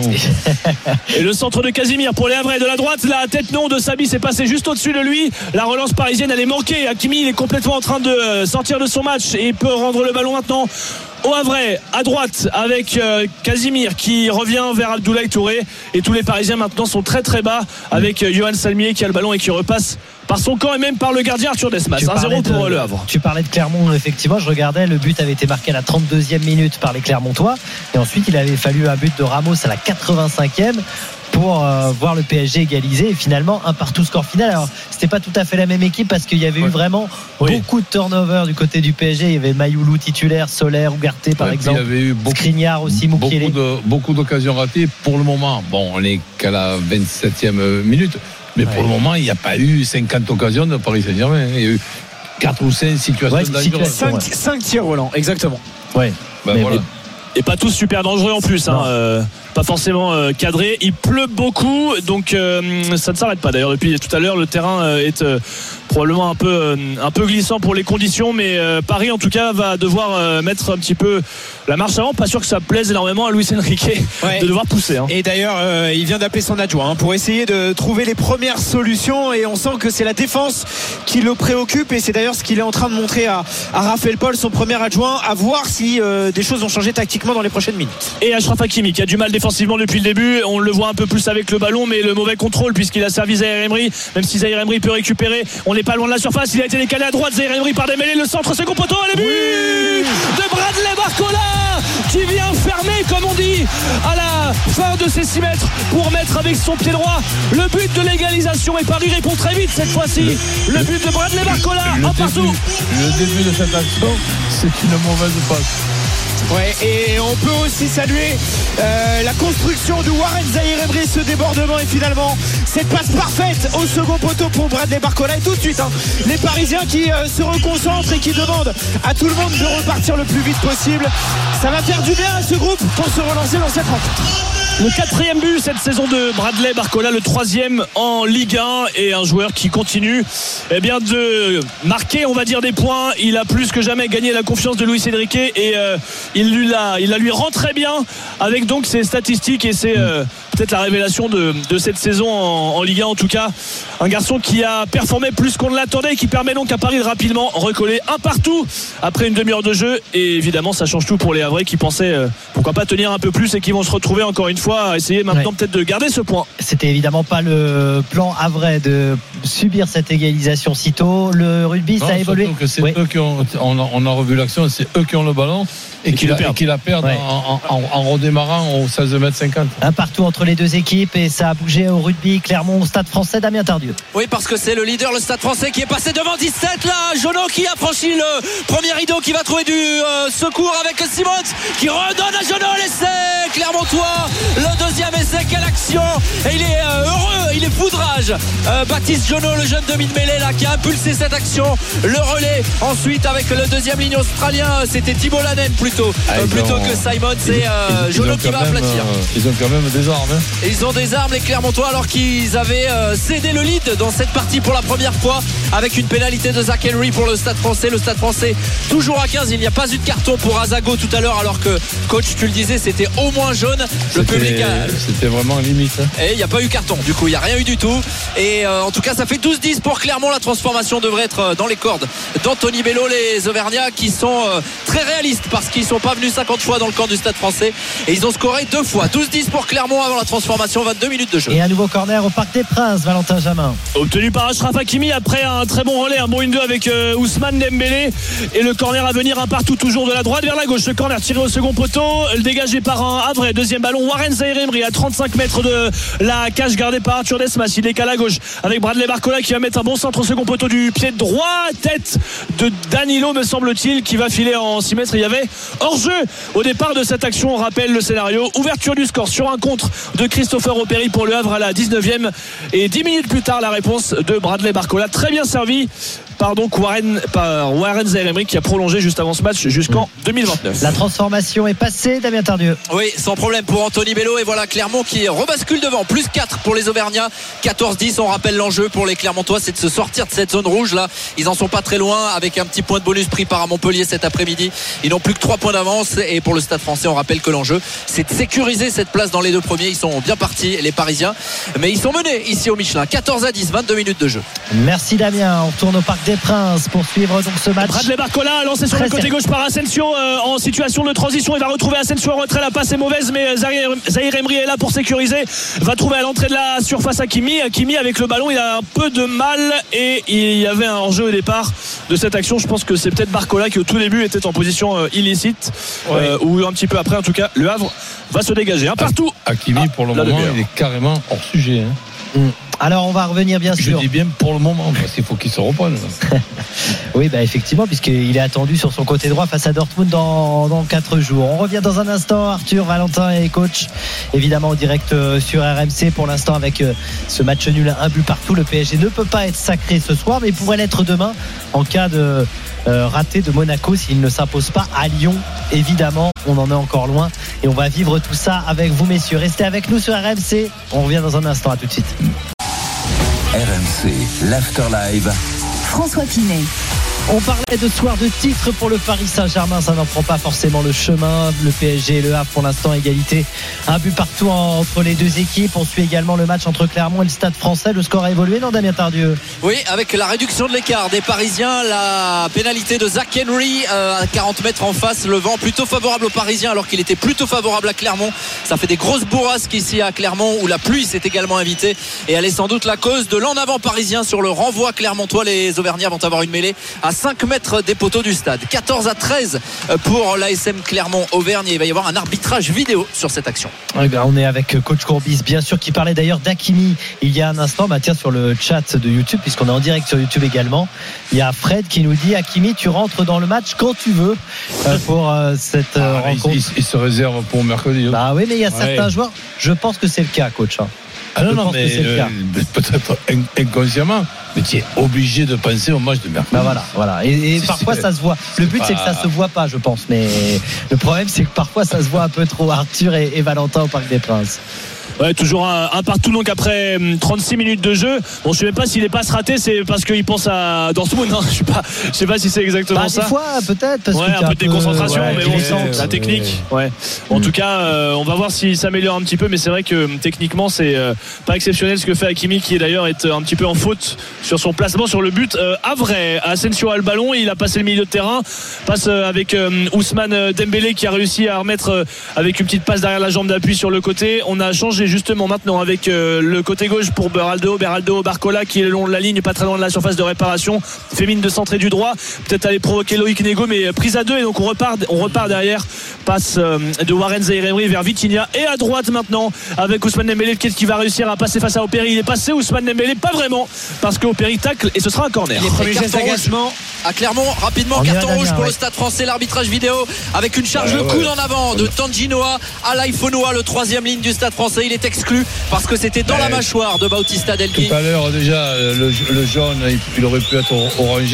Speaker 6: Et le centre de Casimir pour les Havrais de la droite, la tête non de Sabi s'est passée juste au-dessus de lui. La relance parisienne elle est manquée. Hakimi il est complètement en train de sortir de son match et il peut rendre le ballon maintenant au Havrais à droite avec euh, Casimir qui revient vers Abdoulaye Touré, et tous les Parisiens maintenant sont très très bas avec euh, Johan Salmier qui a le ballon et qui repasse par son camp et même par le gardien Arthur Desmas. un zéro pour Le Havre.
Speaker 5: Tu parlais de Clermont, effectivement je regardais, le but avait été marqué à la trente-deuxième minute par les Clermontois et ensuite il avait fallu un but de Ramos à la quatre-vingt-cinquième pour euh, voir le P S G égaliser, et finalement un partout score final. Alors c'était pas tout à fait la même équipe parce qu'il y avait ouais. eu vraiment oui. beaucoup de turnover du côté du P S G. Il y avait Mayoulou titulaire, Solaire, Ougarté par ouais, exemple, il y avait eu beaucoup, Skriniar aussi, Mukiele.
Speaker 8: Beaucoup, de, beaucoup d'occasions ratées pour le moment. Bon, on n'est qu'à la vingt-septième minute, mais ouais. pour le moment il n'y a pas eu cinquante occasions de Paris Saint-Germain. Il y a eu quatre ou cinq situations ouais, dangereuses.
Speaker 7: cinq tirs Roland, exactement.
Speaker 5: Ouais.
Speaker 8: Ben voilà.
Speaker 6: mais... Et pas tous super dangereux en plus, hein, euh, pas forcément euh, cadré. Il pleut beaucoup, donc euh, ça ne s'arrête pas. D'ailleurs, depuis tout à l'heure, le terrain euh, est euh, probablement un peu, euh, un peu glissant pour les conditions, mais euh, Paris, en tout cas, va devoir euh, mettre un petit peu la marche avant. Pas sûr que ça plaise énormément à Luis Enrique ouais. de devoir pousser. Hein.
Speaker 7: Et d'ailleurs, euh, il vient d'appeler son adjoint hein, pour essayer de trouver les premières solutions, et on sent que c'est la défense qui le préoccupe, et c'est d'ailleurs ce qu'il est en train de montrer à, à Raphaël Paul, son premier adjoint, à voir si euh, des choses vont changer tactiquement dans les prochaines minutes.
Speaker 6: Et Achraf Hakimi qui a du mal défensivement depuis le début, on le voit un peu plus avec le ballon, mais le mauvais contrôle puisqu'il a servi Zahir Emery, même si Zahir Emery peut récupérer, on n'est pas loin de la surface, il a été décalé à droite, Zahir Emery par Dembélé, le centre, second poteau, le but oui de Bradley Barcola qui vient fermer, comme on dit, à la fin de ses six mètres pour mettre avec son pied droit le but de l'égalisation, et Paris répond très vite cette fois-ci. Le, le but de Bradley Barcola en partout.
Speaker 8: Le début de cette action, c'est une mauvaise passe.
Speaker 7: Ouais, et on peut aussi saluer euh, la construction de Warren Zahir Emery, ce débordement, et finalement cette passe parfaite au second poteau pour Bradley Barcola. Et tout de suite hein, les Parisiens qui euh, se reconcentrent et qui demandent à tout le monde de repartir le plus vite possible. Ça va faire du bien à ce groupe pour se relancer dans cette rencontre.
Speaker 6: Le quatrième but cette saison de Bradley Barcola, le troisième en Ligue un, et un joueur qui continue eh bien, de marquer, on va dire, des points. Il a plus que jamais gagné la confiance de Luis Enrique, et euh, il, lui la, il la lui rend très bien avec donc ses statistiques, et c'est euh, peut-être la révélation de, de cette saison en, en Ligue un en tout cas. Un garçon qui a performé plus qu'on ne l'attendait et qui permet donc à Paris de rapidement recoller un partout après une demi-heure de jeu, et évidemment ça change tout pour les Havrais qui pensaient euh, pourquoi pas tenir un peu plus, et qui vont se retrouver encore une fois à essayer maintenant ouais. peut-être de garder ce point.
Speaker 5: C'était évidemment pas le plan Havrais de subir cette égalisation si tôt. Le rugby non, ça a évolué.
Speaker 8: Que c'est oui. eux qui ont, on a, on a revu l'action, c'est eux qui ont le ballon et, et qui, la, et qui la perdent ouais. en, en, en redémarrant au seize mètres cinquante.
Speaker 5: Un partout entre les deux équipes, et ça a bougé au rugby. Clermont au Stade Français, Damien Tardieu.
Speaker 9: Oui, parce que c'est le leader, le Stade Français, qui est passé devant dix-sept là. Jono qui a franchi le premier rideau, qui va trouver du euh, secours avec Simons qui redonne à Jono l'essai clermontois. Le deuxième essai, quelle action, et il est euh, heureux, il est foudrage. euh, Baptiste Jono, le jeune demi de mêlée là, qui a impulsé cette action. Le relais ensuite avec le deuxième ligne australien, c'était Thibault Lanen plutôt ah, euh, plutôt ont... que Simon. C'est euh, Jono qui va aplatir.
Speaker 8: Euh, ils ont quand même des armes hein.
Speaker 9: Et ils ont des armes les Clermontois, alors qu'ils avaient euh, cédé le lead dans cette partie pour la première fois avec une pénalité de Zach Henry pour le Stade Français. Le Stade Français toujours à quinze, il n'y a pas eu de carton pour Azago tout à l'heure, alors que coach tu le disais c'était au moins moins un jaune. Le
Speaker 8: C'était-
Speaker 9: public a...
Speaker 8: C'était vraiment limite. hein.
Speaker 9: Et il n'y a pas eu carton, du coup il n'y a rien eu du tout. Et euh, en tout cas ça fait douze dix pour Clermont. La transformation devrait être euh, dans les cordes d'Anthony Bello. Les Auvergnats qui sont euh, très réalistes parce qu'ils ne sont pas venus cinquante fois dans le camp du Stade Français et ils ont scoré deux fois. douze dix pour Clermont avant la transformation, vingt-deux minutes de jeu.
Speaker 5: Et un nouveau corner au Parc des Princes, Valentin Jamin.
Speaker 6: Obtenu par Achraf Hakimi après un très bon relais, un bon un deux avec euh, Ousmane Dembélé. Et le corner à venir, un partout toujours de la droite vers la gauche. Le corner tiré au second poteau, dégagé par un Havre. Deuxième ballon, Warren Zaïre-Emery à trente-cinq mètres de la cage gardée par Arthur Desmas. Il décale à gauche avec Bradley Barcola qui va mettre un bon centre au second poteau du pied droit. Tête de Danilo, me semble-t-il, qui va filer en six mètres. Il y avait hors-jeu au départ de cette action. On rappelle le scénario. Ouverture du score sur un contre de Christopher Opéry pour le Havre à la dix-neuvième. Et dix minutes plus tard, la réponse de Bradley Barcola. Très bien servi par donc Warren, par Warren Zaïre-Emery qui a prolongé juste avant ce match jusqu'en deux mille vingt-neuf.
Speaker 5: La transformation est passée, Damien Tardieu.
Speaker 9: Oui, sans problème pour Anthony Bello. Et voilà Clermont qui rebascule devant. Plus quatre pour les Auvergnats. quatorze dix. On rappelle l'enjeu pour les Clermontois, c'est de se sortir de cette zone rouge là. Ils en sont pas très loin avec un petit point de bonus pris par Montpellier cet après-midi. Ils n'ont plus que trois points d'avance. Et pour le Stade Français, on rappelle que l'enjeu, c'est de sécuriser cette place dans les deux premiers. Ils sont bien partis, les Parisiens. Mais ils sont menés ici au Michelin. quatorze à dix, vingt-deux minutes de jeu.
Speaker 5: Merci Damien. On retourne au Parc des Princes pour suivre donc ce match.
Speaker 6: Bradley Barcola lancé sur
Speaker 5: Très
Speaker 6: le côté
Speaker 5: serré.
Speaker 6: gauche par Asensio euh, en situation de transition. Il va retrouver Asensio en retrait. La passe est mauvaise, mais Zaïre-Emery est là pour sécuriser. Va trouver à l'entrée de la surface Hakimi. Hakimi avec le ballon, il a un peu de mal et il y avait un hors-jeu au départ de cette action. Je pense que c'est peut-être Barcola qui au tout début était en position euh, illicite euh, ou un petit peu après. En tout cas, le Havre va se dégager. Un partout.
Speaker 8: Hakimi, pour le
Speaker 6: là,
Speaker 8: moment,
Speaker 6: le
Speaker 8: il est carrément hors sujet. hein.
Speaker 5: Mm. Alors on va revenir bien
Speaker 8: Je
Speaker 5: sûr.
Speaker 8: dis bien pour le moment, parce qu'il faut qu'il se reprenne.
Speaker 5: Oui, bah effectivement, puisqu'il est attendu sur son côté droit face à Dortmund dans, dans quatre jours. On revient dans un instant, Arthur, Valentin et coach, évidemment en direct euh, sur R M C. Pour l'instant, avec euh, ce match nul, un but partout, le P S G ne peut pas être sacré ce soir, mais il pourrait l'être demain en cas de euh, raté de Monaco s'il ne s'impose pas à Lyon. Évidemment, on en est encore loin et on va vivre tout ça avec vous, messieurs. Restez avec nous sur R M C. On revient dans un instant, à tout de suite.
Speaker 4: R M C, l'After Live.
Speaker 3: François Pinet.
Speaker 5: On parlait de soir de titre pour le Paris Saint-Germain, ça n'en prend pas forcément le chemin. Le P S G et le Havre pour l'instant égalité, un but partout entre les deux équipes. On suit également le match entre Clermont et le Stade Français. Le score a évolué, non Damien Tardieu?
Speaker 9: Oui, avec la réduction de l'écart des Parisiens, la pénalité de Zach Henry euh, à quarante mètres en face, le vent plutôt favorable aux Parisiens alors qu'il était plutôt favorable à Clermont. Ça fait des grosses bourrasques ici à Clermont où la pluie s'est également invitée et elle est sans doute la cause de l'en avant parisien sur le renvoi clermontois. Les Auvergnats vont avoir une mêlée à cinq mètres des poteaux du stade. quatorze à treize pour l'A S M Clermont-Auvergne et il va y avoir un arbitrage vidéo sur cette action.
Speaker 5: Eh bien, on est avec coach Courbis, bien sûr, qui parlait d'ailleurs d'Hakimi il y a un instant. Bah, tiens, sur le chat de YouTube, puisqu'on est en direct sur YouTube également, il y a Fred qui nous dit: Hakimi, tu rentres dans le match quand tu veux euh, pour euh, cette euh,
Speaker 8: Ah,
Speaker 5: rencontre.
Speaker 8: il, il- il se réserve pour mercredi. hein.
Speaker 5: Bah oui, mais il y a
Speaker 6: Ouais.
Speaker 5: certains joueurs, je pense que c'est le cas, coach. hein.
Speaker 8: Ah non,
Speaker 5: je
Speaker 8: non,
Speaker 5: pense
Speaker 8: mais,
Speaker 5: que c'est le
Speaker 8: euh,
Speaker 5: cas.
Speaker 8: peut-être in- inconsciemment, mais tu es obligé de penser au match de mercredi.
Speaker 5: Bah voilà, voilà. Et, et
Speaker 8: C'est-
Speaker 5: parfois
Speaker 8: c'est-
Speaker 5: ça se voit. Le but
Speaker 8: pas-
Speaker 5: c'est que ça se voit pas, je pense. Mais le problème c'est que parfois ça se voit un peu trop. Arthur et, et Valentin au Parc des Princes.
Speaker 6: Ouais, toujours un, un partout donc après hum, trente-six minutes de jeu. Bon, je sais même pas s'il est pas se raté, c'est parce qu'il pense à Dortmund. Hein. Je sais pas, je sais pas si c'est exactement
Speaker 5: Bah,
Speaker 6: ça.
Speaker 5: des fois peut-être parce
Speaker 6: Ouais,
Speaker 5: que
Speaker 6: un
Speaker 5: t'es
Speaker 6: peu de déconcentration,
Speaker 5: ouais,
Speaker 6: mais bon,
Speaker 5: dilettante.
Speaker 6: c'est la technique. Ouais. En tout cas, euh, on va voir s'il s'améliore un petit peu, mais c'est vrai que hum, techniquement, c'est euh, pas exceptionnel ce que fait Hakimi, qui est d'ailleurs est euh, un petit peu en faute sur son placement sur le but. Euh, à vrai, Asensio a le ballon, il a passé le milieu de terrain, passe euh, avec euh, Ousmane Dembélé qui a réussi à remettre euh, avec une petite passe derrière la jambe d'appui sur le côté. On a changé justement maintenant avec euh, le côté gauche pour Beraldo, Beraldo Barcola qui est le long de la ligne, pas très loin de la surface de réparation, fait mine de centrer du droit, peut-être aller provoquer Loïc Nego, mais prise à deux et donc on repart, on repart derrière. Passe euh, de Warren Zaïre-Emery vers Vitinha et à droite maintenant avec Ousmane Dembélé qui va réussir à passer face à Opéry. Il est passé Ousmane Dembélé, pas vraiment, parce que Opéry tacle et ce sera un corner.
Speaker 9: Les premiers gestes d'agacement à Clermont, rapidement,
Speaker 5: On
Speaker 9: carton
Speaker 5: y va,
Speaker 9: rouge
Speaker 5: Damien,
Speaker 9: pour
Speaker 5: ouais.
Speaker 9: le Stade Français, l'arbitrage vidéo avec une charge
Speaker 8: Ouais,
Speaker 9: de
Speaker 8: ouais.
Speaker 9: coude en avant de Tanguy Noah à Laifonoa, le troisième ligne du Stade Français. Il est exclu parce que c'était dans
Speaker 8: Ouais.
Speaker 9: la mâchoire de Bautista Delgui.
Speaker 8: Tout à l'heure, déjà, le, le jaune, il, il aurait pu être orangé.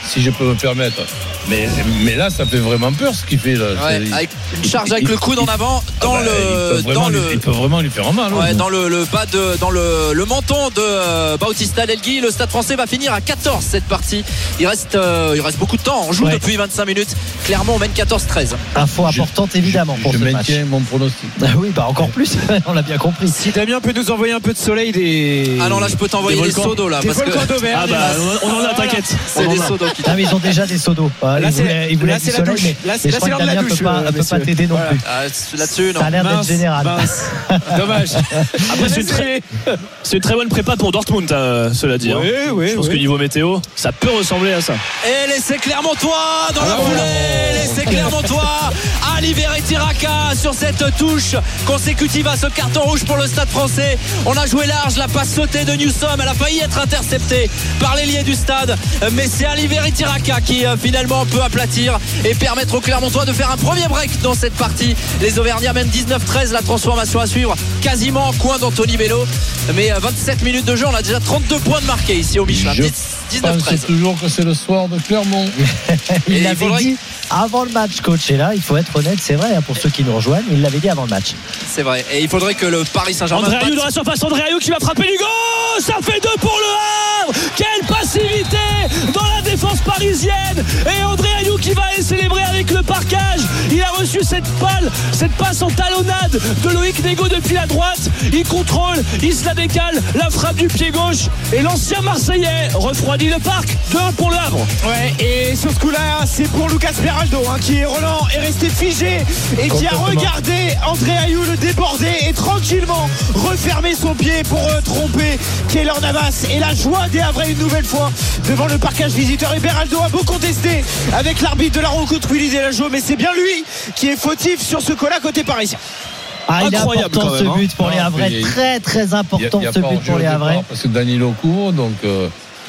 Speaker 8: si je peux me permettre. Mais, mais là, ça fait vraiment peur ce qu'il fait là.
Speaker 9: Ouais, avec une charge avec il, le coude il, en avant dans ah bah, le dans
Speaker 8: lui,
Speaker 9: le
Speaker 8: il peut vraiment lui faire mal.
Speaker 9: Ouais, dans le, le bas de dans le, le menton de euh, Bautista Delgui. Le Stade Français va finir à quatorze cette partie. Il reste euh, il reste beaucoup de temps. On joue ouais. depuis vingt-cinq minutes. Clairement, on mène quatorze treize.
Speaker 5: Info importante évidemment
Speaker 8: je,
Speaker 5: pour
Speaker 8: je
Speaker 5: ce match.
Speaker 8: Je maintiens mon pronostic.
Speaker 5: Oui, bah encore plus. On l'a bien compris.
Speaker 7: Si Damien peut nous envoyer un peu de soleil des.
Speaker 9: Ah non, là je peux t'envoyer des, des seaux d'eau là.
Speaker 7: Des
Speaker 9: parce
Speaker 7: volcans
Speaker 9: que...
Speaker 7: d'Auvergne.
Speaker 2: Ah bah on en a, t'inquiète.
Speaker 9: C'est des seaux d'eau qui.
Speaker 5: Ah mais ils ont déjà des seaux d'eau.
Speaker 7: Là
Speaker 5: c'est
Speaker 7: là c'est la douche.
Speaker 5: Là c'est l'heure de la douche. Elle peut pas t'aider non plus.
Speaker 9: Là-dessus, non.
Speaker 5: Ça a l'air d'être général.
Speaker 7: Dommage.
Speaker 2: Après c'est une très c'est une très bonne prépa pour Dortmund, cela dit.
Speaker 7: Oui, oui.
Speaker 2: Je pense que niveau météo, ça peut ressembler à ça.
Speaker 9: Et laissez Clermontois dans la foulée. Laissez Clermontois. Alivere Tiraka sur cette touche consécutive à ce carton rouge pour le Stade Français. On a joué large, la passe sautée de Newsom, elle a failli être interceptée par l'ailier du stade, mais c'est Alivere Tiraka qui finalement peut aplatir et permettre aux Clermontois de faire un premier break dans cette partie. Les Auvergnats mènent dix-neuf treize, la transformation à suivre quasiment en coin d'Anthony Bello, mais vingt-sept minutes de jeu, on a déjà trente-deux points de marqués ici au Michelin. dix-neuf treize.
Speaker 8: Je pense toujours que c'est le soir de Clermont.
Speaker 5: Il l'avait faudrait... dit avant le match, coach, et là il faut être honnête, c'est vrai, pour ceux qui nous rejoignent, il l'avait dit avant le match.
Speaker 9: C'est vrai, et il faudrait que le Paris Saint-Germain
Speaker 6: André Ayew dans la surface, André Ayew qui va frapper du goal. Ça fait deux pour le Havre. Quelle passivité dans la défense parisienne, et André Ayew qui va aller célébrer avec le parquage. Il a reçu cette balle, cette passe en talonnade de Loïc Négo depuis la droite. Il contrôle, il se la décale, la frappe du pied gauche, et l'ancien Marseillais refroidit le parc. deux un pour le Havre.
Speaker 7: Ouais, et sur ce coup-là, c'est pour Lucas Beraldo hein, qui est Roland est resté figé et qui a regardé André Ayew le déborder et tranquillement refermer son pied pour euh, tromper Keylor Navas. Et la joie des Havrais une nouvelle fois devant le parquage visiteur, et Beraldo a beau contester avec l'arbitre de la rencontre Willy Delageau, mais c'est bien lui qui est fautif sur ce coup-là côté parisien.
Speaker 5: Ah, il est important ce but pour les Havrais, très très important ce but pour les Havrais.
Speaker 8: Parce que Danilo court donc. Euh...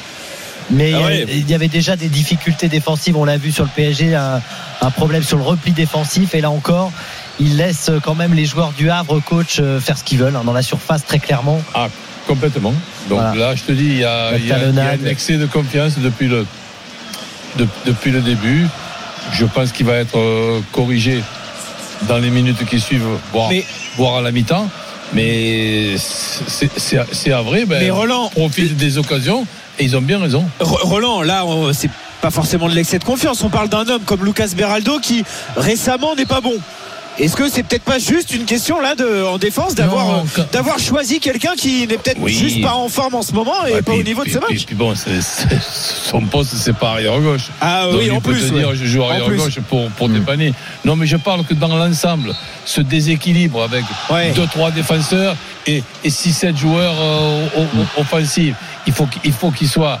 Speaker 5: Mais ah ouais. il y avait déjà des difficultés défensives, on l'a vu sur le P S G, un, un problème sur le repli défensif, et là encore il laisse quand même les joueurs du Havre, coach, faire ce qu'ils veulent hein, dans la surface très clairement.
Speaker 8: Ah, complètement. Donc voilà. Là je te dis il y a, il y a, il y a un excès de confiance depuis le, de, depuis le début. Je pense qu'il va être euh, corrigé dans les minutes qui suivent, voire, mais... voire à la mi-temps. Mais c'est, c'est, c'est à vrai, ben,
Speaker 7: mais Roland
Speaker 8: profite des occasions. Et ils ont bien raison.
Speaker 7: Roland, là, on, c'est pas forcément de l'excès de confiance. On parle d'un homme comme Lucas Beraldo qui récemment n'est pas bon. Est-ce que c'est peut-être pas juste une question là de, en défense d'avoir, non, quand... d'avoir choisi quelqu'un qui n'est peut-être oui. juste pas en forme en ce moment et ouais, pas puis, au niveau
Speaker 8: puis,
Speaker 7: de ce match.
Speaker 8: Puis, puis bon, c'est, c'est, son poste c'est pas arrière gauche.
Speaker 7: Ah donc, oui, en plus.
Speaker 8: Il peut te
Speaker 7: ouais.
Speaker 8: dire je joue arrière gauche pour pour mmh. dépanner. Non mais je parle que dans l'ensemble, ce déséquilibre avec ouais. deux trois défenseurs et et six sept joueurs euh, mmh. offensifs, il faut il faut qu'il soit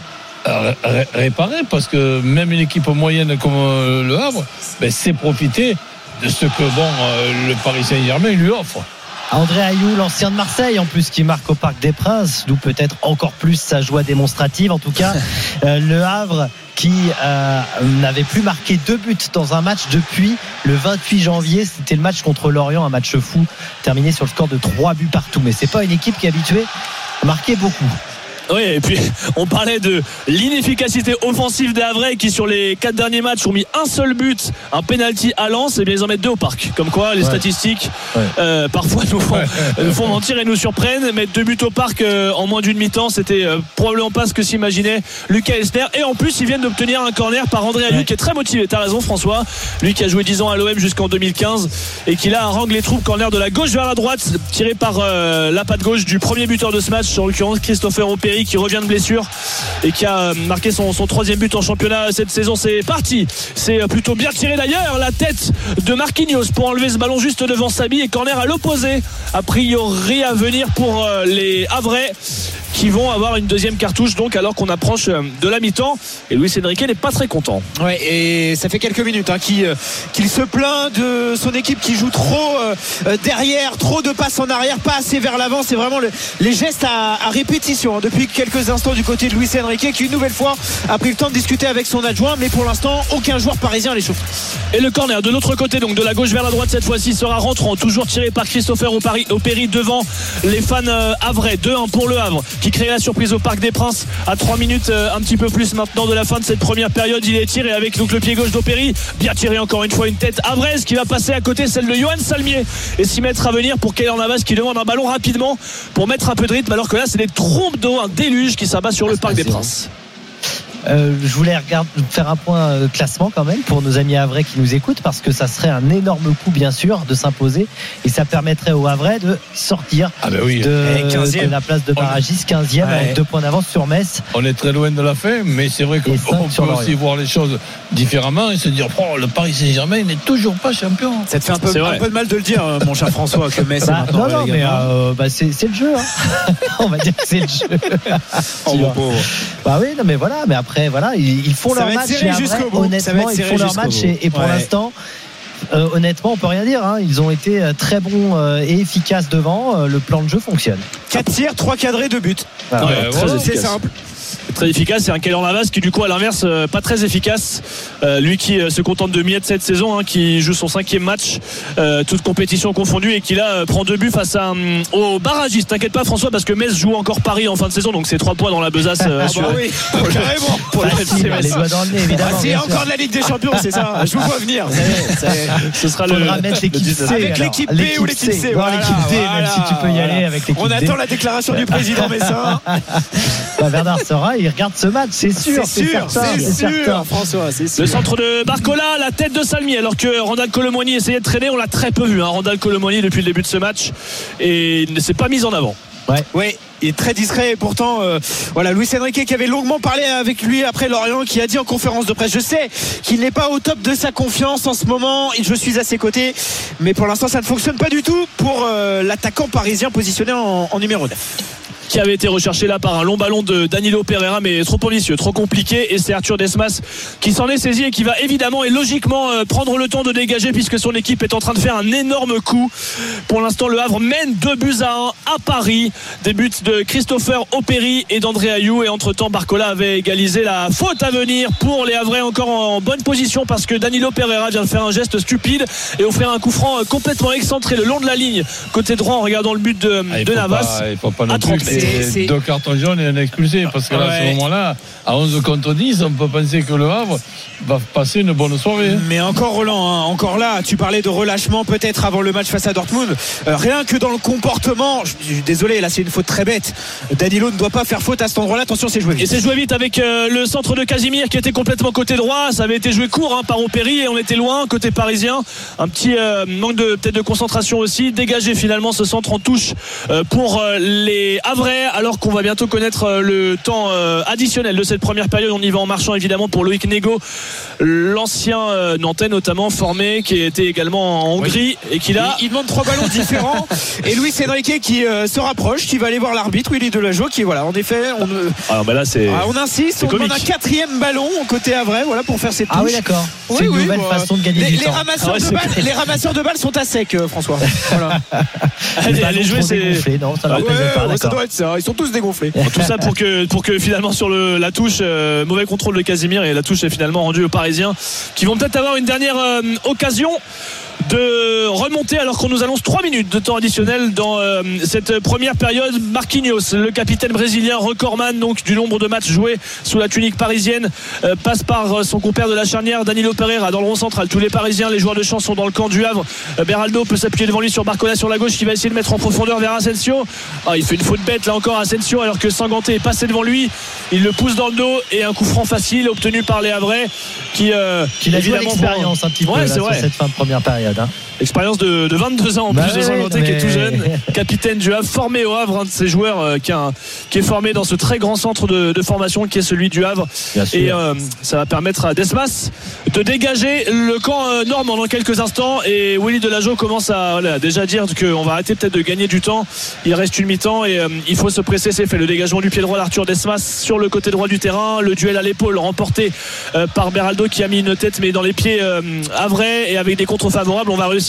Speaker 8: réparé parce que même une équipe moyenne comme le Havre, ben, c'est profiter de ce que bon euh, le Paris Saint-Germain lui offre.
Speaker 5: André Ayew, l'ancien de Marseille en plus, qui marque au Parc des Princes, d'où peut-être encore plus sa joie démonstrative. En tout cas, euh, le Havre qui euh, n'avait plus marqué deux buts dans un match depuis le vingt-huit janvier. C'était le match contre Lorient, un match fou, terminé sur le score de trois buts partout. Mais c'est pas une équipe qui est habituée à marquer beaucoup.
Speaker 6: Oui, et puis on parlait de l'inefficacité offensive des Havrais qui sur les quatre derniers matchs ont mis un seul but, un penalty à Lens, et bien ils en mettent deux au Parc. Comme quoi les ouais. statistiques ouais. Euh, parfois nous font, ouais. nous font mentir et nous surprennent. Mettre deux buts au Parc euh, en moins d'une mi-temps, c'était euh, probablement pas ce que s'imaginait Lucas Esper. Et en plus ils viennent d'obtenir un corner par André Ayew ouais. qui est très motivé. T'as raison François, lui qui a joué dix ans à l'O M jusqu'en deux mille quinze et qui là harangue les troupes. Corner de la gauche vers la droite, tiré par euh, la patte gauche du premier buteur de ce match, en l'occurrence Christopher Opéry, qui revient de blessure et qui a marqué son, son troisième but en championnat cette saison. C'est parti, c'est plutôt bien tiré d'ailleurs, la tête de Marquinhos pour enlever ce ballon juste devant Sabi, et corner à l'opposé a priori à venir pour les Havrais qui vont avoir une deuxième cartouche donc alors qu'on approche de la mi-temps, et Luis Enrique n'est pas très content.
Speaker 7: Ouais, et ça fait quelques minutes hein, qu'il, qu'il se plaint de son équipe qui joue trop euh, derrière, trop de passes en arrière, pas assez vers l'avant. C'est vraiment le, les gestes à, à répétition hein, depuis quelques instants du côté de Luis Enrique, qui une nouvelle fois a pris le temps de discuter avec son adjoint, mais pour l'instant aucun joueur parisien les chauffe.
Speaker 6: Et le corner de l'autre côté, donc de la gauche vers la droite cette fois-ci, sera rentrant, toujours tiré par Christopher Opéry devant les fans havrais. deux un pour le Havre qui crée la surprise au Parc des Princes à trois minutes euh, un petit peu plus maintenant de la fin de cette première période. Il est tiré avec donc le pied gauche d'Opéry, bien tiré encore une fois, une tête Havraise qui va passer à côté, celle de Johan Salmier, et s'y mettre à venir pour Keylor Navas qui demande un ballon rapidement pour mettre un peu de rythme, alors que là c'est des trompes d'eau, un déluge qui s'abat sur le Parc des Princes.
Speaker 5: Euh, je voulais regarder, faire un point euh, classement quand même pour nos amis havrais qui nous écoutent, parce que ça serait un énorme coup bien sûr de s'imposer, et ça permettrait aux Havrais de sortir
Speaker 8: ah ben oui.
Speaker 5: de, de la place de barragiste, quinzième ouais. avec deux points d'avance sur Metz.
Speaker 8: On est très loin de la fin, mais c'est vrai qu'on peut aussi voir les choses différemment et se dire oh, le Paris Saint-Germain n'est toujours pas champion.
Speaker 7: Ça te fait un peu, un peu de mal de le dire, mon cher François, que Metz
Speaker 5: bah,
Speaker 7: est maintenant
Speaker 5: non, non, mais euh, bah, c'est, c'est le jeu hein. On va dire que c'est le jeu.
Speaker 7: Oh, bon,
Speaker 5: bah oui, non, mais voilà, mais après voilà, ils, ils font
Speaker 7: ça
Speaker 5: leur match et après, honnêtement ils font leur match et, et pour ouais. l'instant euh, honnêtement on peut rien dire hein. Ils ont été très bons euh, et efficaces devant, euh, le plan de jeu fonctionne.
Speaker 7: Quatre tirs, trois cadrés, deux buts.
Speaker 6: Ah, ouais,
Speaker 7: ouais, ouais, c'est simple.
Speaker 6: Très efficace, et un Keylor Navas qui du coup à l'inverse euh, pas très efficace, euh, lui qui euh, se contente de miettes cette saison hein, qui joue son cinquième match euh, toute compétition confondue, et qui là euh, prend deux buts face à um, au barragiste. T'inquiète pas François, parce que Metz joue encore Paris en fin de saison, donc c'est trois points dans la besace euh,
Speaker 7: ah bah oui, pour carrément
Speaker 5: pour facile, les doigts dans le nez évidemment.
Speaker 7: Ah, c'est encore de la Ligue des Champions, c'est ça, je vous vois venir.
Speaker 5: C'est, c'est, ce sera le, mettre l'équipe C
Speaker 7: avec l'équipe B ou l'équipe C,
Speaker 5: voilà, l'équipe D, voilà, même si tu peux y voilà. aller avec l'équipe
Speaker 7: on
Speaker 5: D.
Speaker 7: attend la déclaration du président Messin.
Speaker 5: bah, Bernard Sora il regarde ce match, c'est sûr,
Speaker 7: c'est, c'est sûr, certain, c'est, c'est sûr, certain. François, c'est sûr.
Speaker 6: Le centre de Barcola, la tête de Salmi, alors que Randal Colomboigny essayait de traîner. On l'a très peu vu, hein, Randal Colomboigny depuis le début de ce match, et il ne s'est pas mis en avant.
Speaker 7: Ouais, ouais, il est très discret, et pourtant euh, voilà, Luis Enrique qui avait longuement parlé avec lui après Lorient, qui a dit en conférence de presse: je sais qu'il n'est pas au top de sa confiance en ce moment, je suis à ses côtés, mais pour l'instant ça ne fonctionne pas du tout pour euh, l'attaquant parisien positionné en, en numéro neuf,
Speaker 6: qui avait été recherché là par un long ballon de Danilo Pereira, mais trop ambitieux, trop compliqué, et c'est Arthur Desmas qui s'en est saisi et qui va évidemment et logiquement euh, prendre le temps de dégager, puisque son équipe est en train de faire un énorme coup. Pour l'instant le Havre mène deux buts à un à Paris, des buts de Christopher Opéry et d'André Ayou, et entre temps Barcola avait égalisé. La faute à venir pour les Havrais, encore en bonne position, parce que Danilo Pereira vient de faire un geste stupide et offrir un coup franc complètement excentré le long de la ligne côté droit en regardant le but de,
Speaker 8: ah,
Speaker 6: de Navas
Speaker 8: pas, il faut pas non
Speaker 6: à trente
Speaker 8: plus
Speaker 6: mètres.
Speaker 8: C'est, c'est... deux cartons jaunes et un expulsé, parce que là, ouais. à ce moment-là, à onze contre dix, on peut penser que le Havre va passer une bonne soirée.
Speaker 7: Mais encore Roland, hein, encore là, tu parlais de relâchement peut-être avant le match face à Dortmund. Euh, rien que dans le comportement, je suis désolé, là c'est une faute très bête. Danilo ne doit pas faire faute à cet endroit-là. Attention, c'est joué vite.
Speaker 6: Et c'est joué vite avec euh, le centre de Casimir qui était complètement côté droit. Ça avait été joué court hein, par Opéry, et on était loin côté parisien. Un petit euh, manque de peut-être de concentration aussi. Dégagé finalement ce centre en touche euh, pour euh, les Havrais, alors qu'on va bientôt connaître euh, le temps euh, additionnel de cette première période. On y va en marchant évidemment pour Loïc Nego, l'ancien euh, Nantais notamment formé, qui était également en Hongrie, oui. et qui là
Speaker 7: il, il demande trois ballons différents. Et Luis Enrique qui euh, se rapproche, qui va aller voir l'arbitre Willy Delageau, qui voilà, en effet on, euh,
Speaker 6: alors, bah là, c'est,
Speaker 7: ah, on insiste,
Speaker 6: c'est
Speaker 7: on
Speaker 6: comique.
Speaker 7: demande un quatrième ballon côté Havrais, voilà, pour faire cette touche.
Speaker 5: Ah oui d'accord, c'est
Speaker 7: oui,
Speaker 5: une
Speaker 7: oui,
Speaker 5: nouvelle
Speaker 7: bon,
Speaker 5: façon de gagner
Speaker 7: les,
Speaker 5: du
Speaker 7: les
Speaker 5: temps.
Speaker 7: ramasseurs,
Speaker 5: ah ouais,
Speaker 7: de balles, les ramasseurs de balles sont à sec, euh, François. Voilà.
Speaker 6: elle, elle est jouée, c'est
Speaker 5: non, ça, ah, ouais,
Speaker 7: pas,
Speaker 5: ouais,
Speaker 7: ça doit être ça, ils sont tous dégonflés.
Speaker 6: Tout ça pour que, pour que finalement sur le, la touche, euh, mauvais contrôle de Casimir, et la touche est finalement rendue aux Parisiens, qui vont peut-être avoir une dernière euh, occasion de remonter, alors qu'on nous annonce trois minutes de temps additionnel dans euh, cette première période. Marquinhos, le capitaine brésilien, recordman donc du nombre de matchs joués sous la tunique parisienne, euh, passe par son compère de la charnière Danilo Pereira dans le rond central. Tous les Parisiens, les joueurs de champ sont dans le camp du Havre. euh, Beraldo peut s'appuyer devant lui sur Barcola sur la gauche, qui va essayer de mettre en profondeur vers Asensio. Ah, il fait une faute bête là encore Asensio, alors que Sanganté est passé devant lui, il le pousse dans le dos, et un coup franc facile obtenu par les Havrais, qui, euh,
Speaker 5: qui a évidemment l'expérience vont... un petit peu ouais, là, sur cette fin de première période hein.
Speaker 6: Expérience de, de vingt-deux ans en
Speaker 5: bah
Speaker 6: plus,
Speaker 5: ouais,
Speaker 6: de Sanganté
Speaker 5: mais...
Speaker 6: qui est tout jeune, capitaine du Havre, formé au Havre, un de ces joueurs euh, qui, a, qui est formé dans ce très grand centre de, de formation qui est celui du Havre. Et euh, ça va permettre à Desmas de dégager le camp euh, normand dans quelques instants, et Willy Delageau commence à voilà, déjà dire qu'on va arrêter peut-être de gagner du temps. Il reste une mi-temps et euh, il faut se presser, c'est fait. Le dégagement du pied droit d'Arthur Desmas sur le côté droit du terrain, le duel à l'épaule remporté euh, par Beraldo, qui a mis une tête mais dans les pieds euh, havrais, et avec des contre favorables on va réussir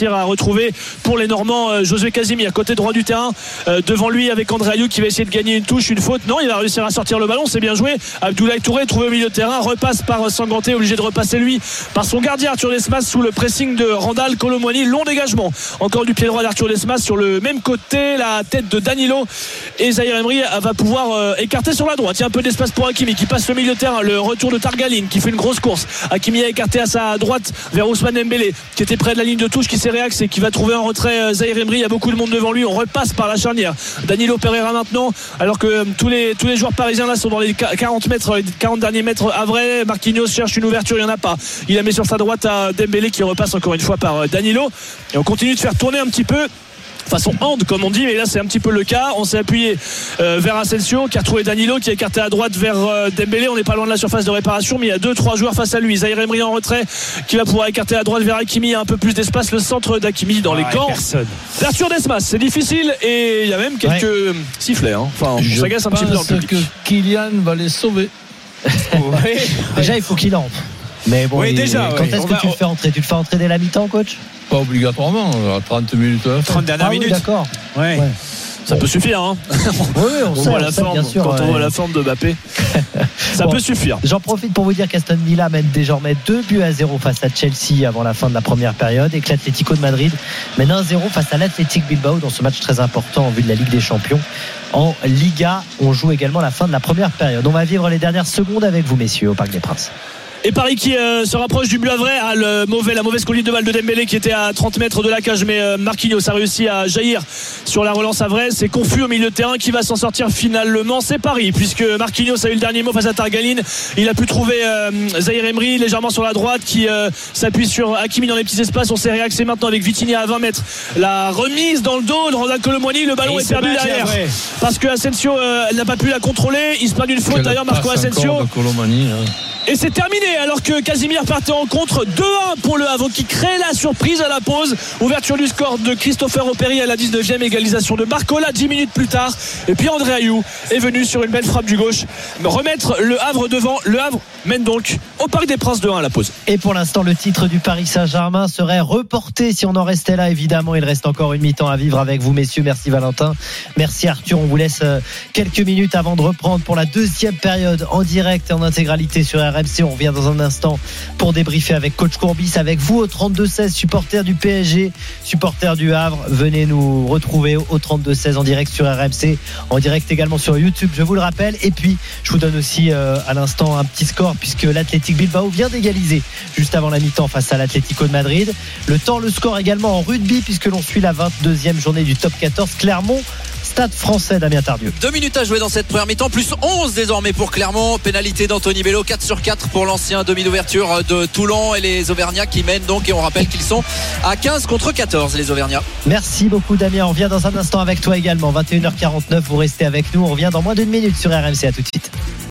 Speaker 6: réussir à retrouver pour les Normands euh, Josué Casimir côté droit du terrain, euh, devant lui avec André Ayou qui va essayer de gagner une touche, une faute. Non, il va réussir à sortir le ballon, c'est bien joué. Abdoulaye Touré trouvé au milieu de terrain, repasse par Sanganté, obligé de repasser lui par son gardien Arthur Desmas sous le pressing de Randall Kolo Muani. Long dégagement encore du pied droit d'Arthur Desmas sur le même côté, la tête de Danilo, et Zahir Emery va pouvoir euh, écarter sur la droite. Il y a un peu d'espace pour Hakimi qui passe le milieu de terrain, le retour de Targaline qui fait une grosse course. Hakimi a écarté à sa droite vers Ousmane Dembélé qui était près de la ligne de touche, qui s'est réaxé, qui va trouver en retrait euh, Zahir Emery. Il y a beaucoup de monde devant lui, on repasse par la charnière. Danilo Pereira maintenant, alors que euh, tous les tous les joueurs parisiens là sont dans les quarante mètres, quarante derniers mètres à vrai. Marquinhos cherche une ouverture, il n'y en a pas. Il la met sur sa droite à Dembélé qui repasse encore une fois par euh, Danilo, et on continue de faire tourner un petit peu façon hand comme on dit, mais là c'est un petit peu le cas. On s'est appuyé euh, vers Asensio qui a retrouvé Danilo, qui a écarté à droite vers euh, Dembélé. On n'est pas loin de la surface de réparation, mais il y a deux trois joueurs face à lui. Zahir Emery en retrait qui va pouvoir écarter à droite vers Hakimi. Il y a un peu plus d'espace, le centre d'Hakimi dans les camps d'Arthur Desmas. C'est difficile et il y a même quelques ouais. sifflets hein. Enfin, on s'agace un petit peu dans le public.
Speaker 8: Je pense que Kylian va les sauver.
Speaker 5: Ouais. Déjà il faut qu'il entre. Mais bon,
Speaker 7: oui,
Speaker 5: il,
Speaker 7: déjà,
Speaker 5: quand
Speaker 7: oui.
Speaker 5: est-ce
Speaker 7: on
Speaker 5: que
Speaker 7: va,
Speaker 5: tu le fais entrer? Tu le fais entrer dès la mi-temps, coach?
Speaker 8: Pas obligatoirement, à trente minutes.
Speaker 7: trente dernières
Speaker 5: ah,
Speaker 7: minutes.
Speaker 5: Oui, d'accord.
Speaker 7: Ouais.
Speaker 5: Ouais.
Speaker 6: Ça bon. peut suffire hein.
Speaker 5: Oui, on, on, sait,
Speaker 6: voit
Speaker 5: on
Speaker 6: la
Speaker 5: sait,
Speaker 6: forme,
Speaker 5: bien sûr.
Speaker 6: quand
Speaker 5: ouais.
Speaker 6: on voit la forme de Mbappé. Ça bon, peut suffire.
Speaker 5: J'en profite pour vous dire qu'Aston Villa mène désormais deux buts à zéro face à Chelsea avant la fin de la première période, et que l'Atlético de Madrid mène un zéro face à l'Athletic Bilbao dans ce match très important en vue de la Ligue des Champions. En Liga, on joue également la fin de la première période. On va vivre les dernières secondes avec vous, messieurs, au Parc des Princes.
Speaker 6: Et Paris qui euh, se rapproche du but à vrai, ah, le mauvais, la mauvaise colline de balle de Dembélé qui était à trente mètres de la cage, mais euh, Marquinhos a réussi à jaillir sur la relance à vrai. C'est confus au milieu de terrain, qui va s'en sortir finalement. C'est Paris, puisque Marquinhos a eu le dernier mot face à Targaline. Il a pu trouver euh, Zahir Emery légèrement sur la droite qui euh, s'appuie sur Hakimi dans les petits espaces. On s'est réaxé maintenant avec Vitinha à vingt mètres. La remise dans le dos de Randall Kolo Muani, le ballon est perdu derrière parce que Asensio euh, n'a pas pu la contrôler. Il se plaint d'une faute d'ailleurs, Marco Asensio. Et c'est terminé alors que Casimir partait en contre. Deux un pour le Havre qui crée la surprise à la pause. Ouverture du score de Christopher Operi à la dix-neuvième, égalisation de Barcola dix minutes plus tard. Et puis André Ayou est venu sur une belle frappe du gauche remettre le Havre devant. Le Havre mène donc au Parc des Princes deux un à la pause.
Speaker 5: Et pour l'instant, le titre du Paris Saint-Germain serait reporté si on en restait là. Évidemment, il reste encore une mi-temps à vivre avec vous, messieurs. Merci Valentin, merci Arthur. On vous laisse quelques minutes avant de reprendre pour la deuxième période en direct et en intégralité sur R M C. On revient dans un instant pour débriefer avec coach Courbis, avec vous au trente-deux seize, supporters du P S G, supporters du Havre. Venez nous retrouver au trente-deux seize en direct sur R M C, en direct également sur YouTube, je vous le rappelle. Et puis je vous donne aussi euh, à l'instant un petit score, puisque l'Athletic Bilbao vient d'égaliser juste avant la mi-temps face à l'Atlético de Madrid. Le temps, le score également en rugby, puisque l'on suit la vingt-deuxième journée du top quatorze. Clermont, Stade Français, Damien Tardieu.
Speaker 9: Deux minutes à jouer dans cette première mi-temps, plus onze désormais pour Clermont. Pénalité d'Anthony Bello, quatre sur quatre pour l'ancien demi d'ouverture de Toulon, et les Auvergnats qui mènent donc, et on rappelle qu'ils sont à quinze contre quatorze, les Auvergnats.
Speaker 5: Merci beaucoup Damien, on revient dans un instant avec toi également. vingt et une heures quarante-neuf, vous restez avec nous, on revient dans moins d'une minute sur R M C, à tout de suite.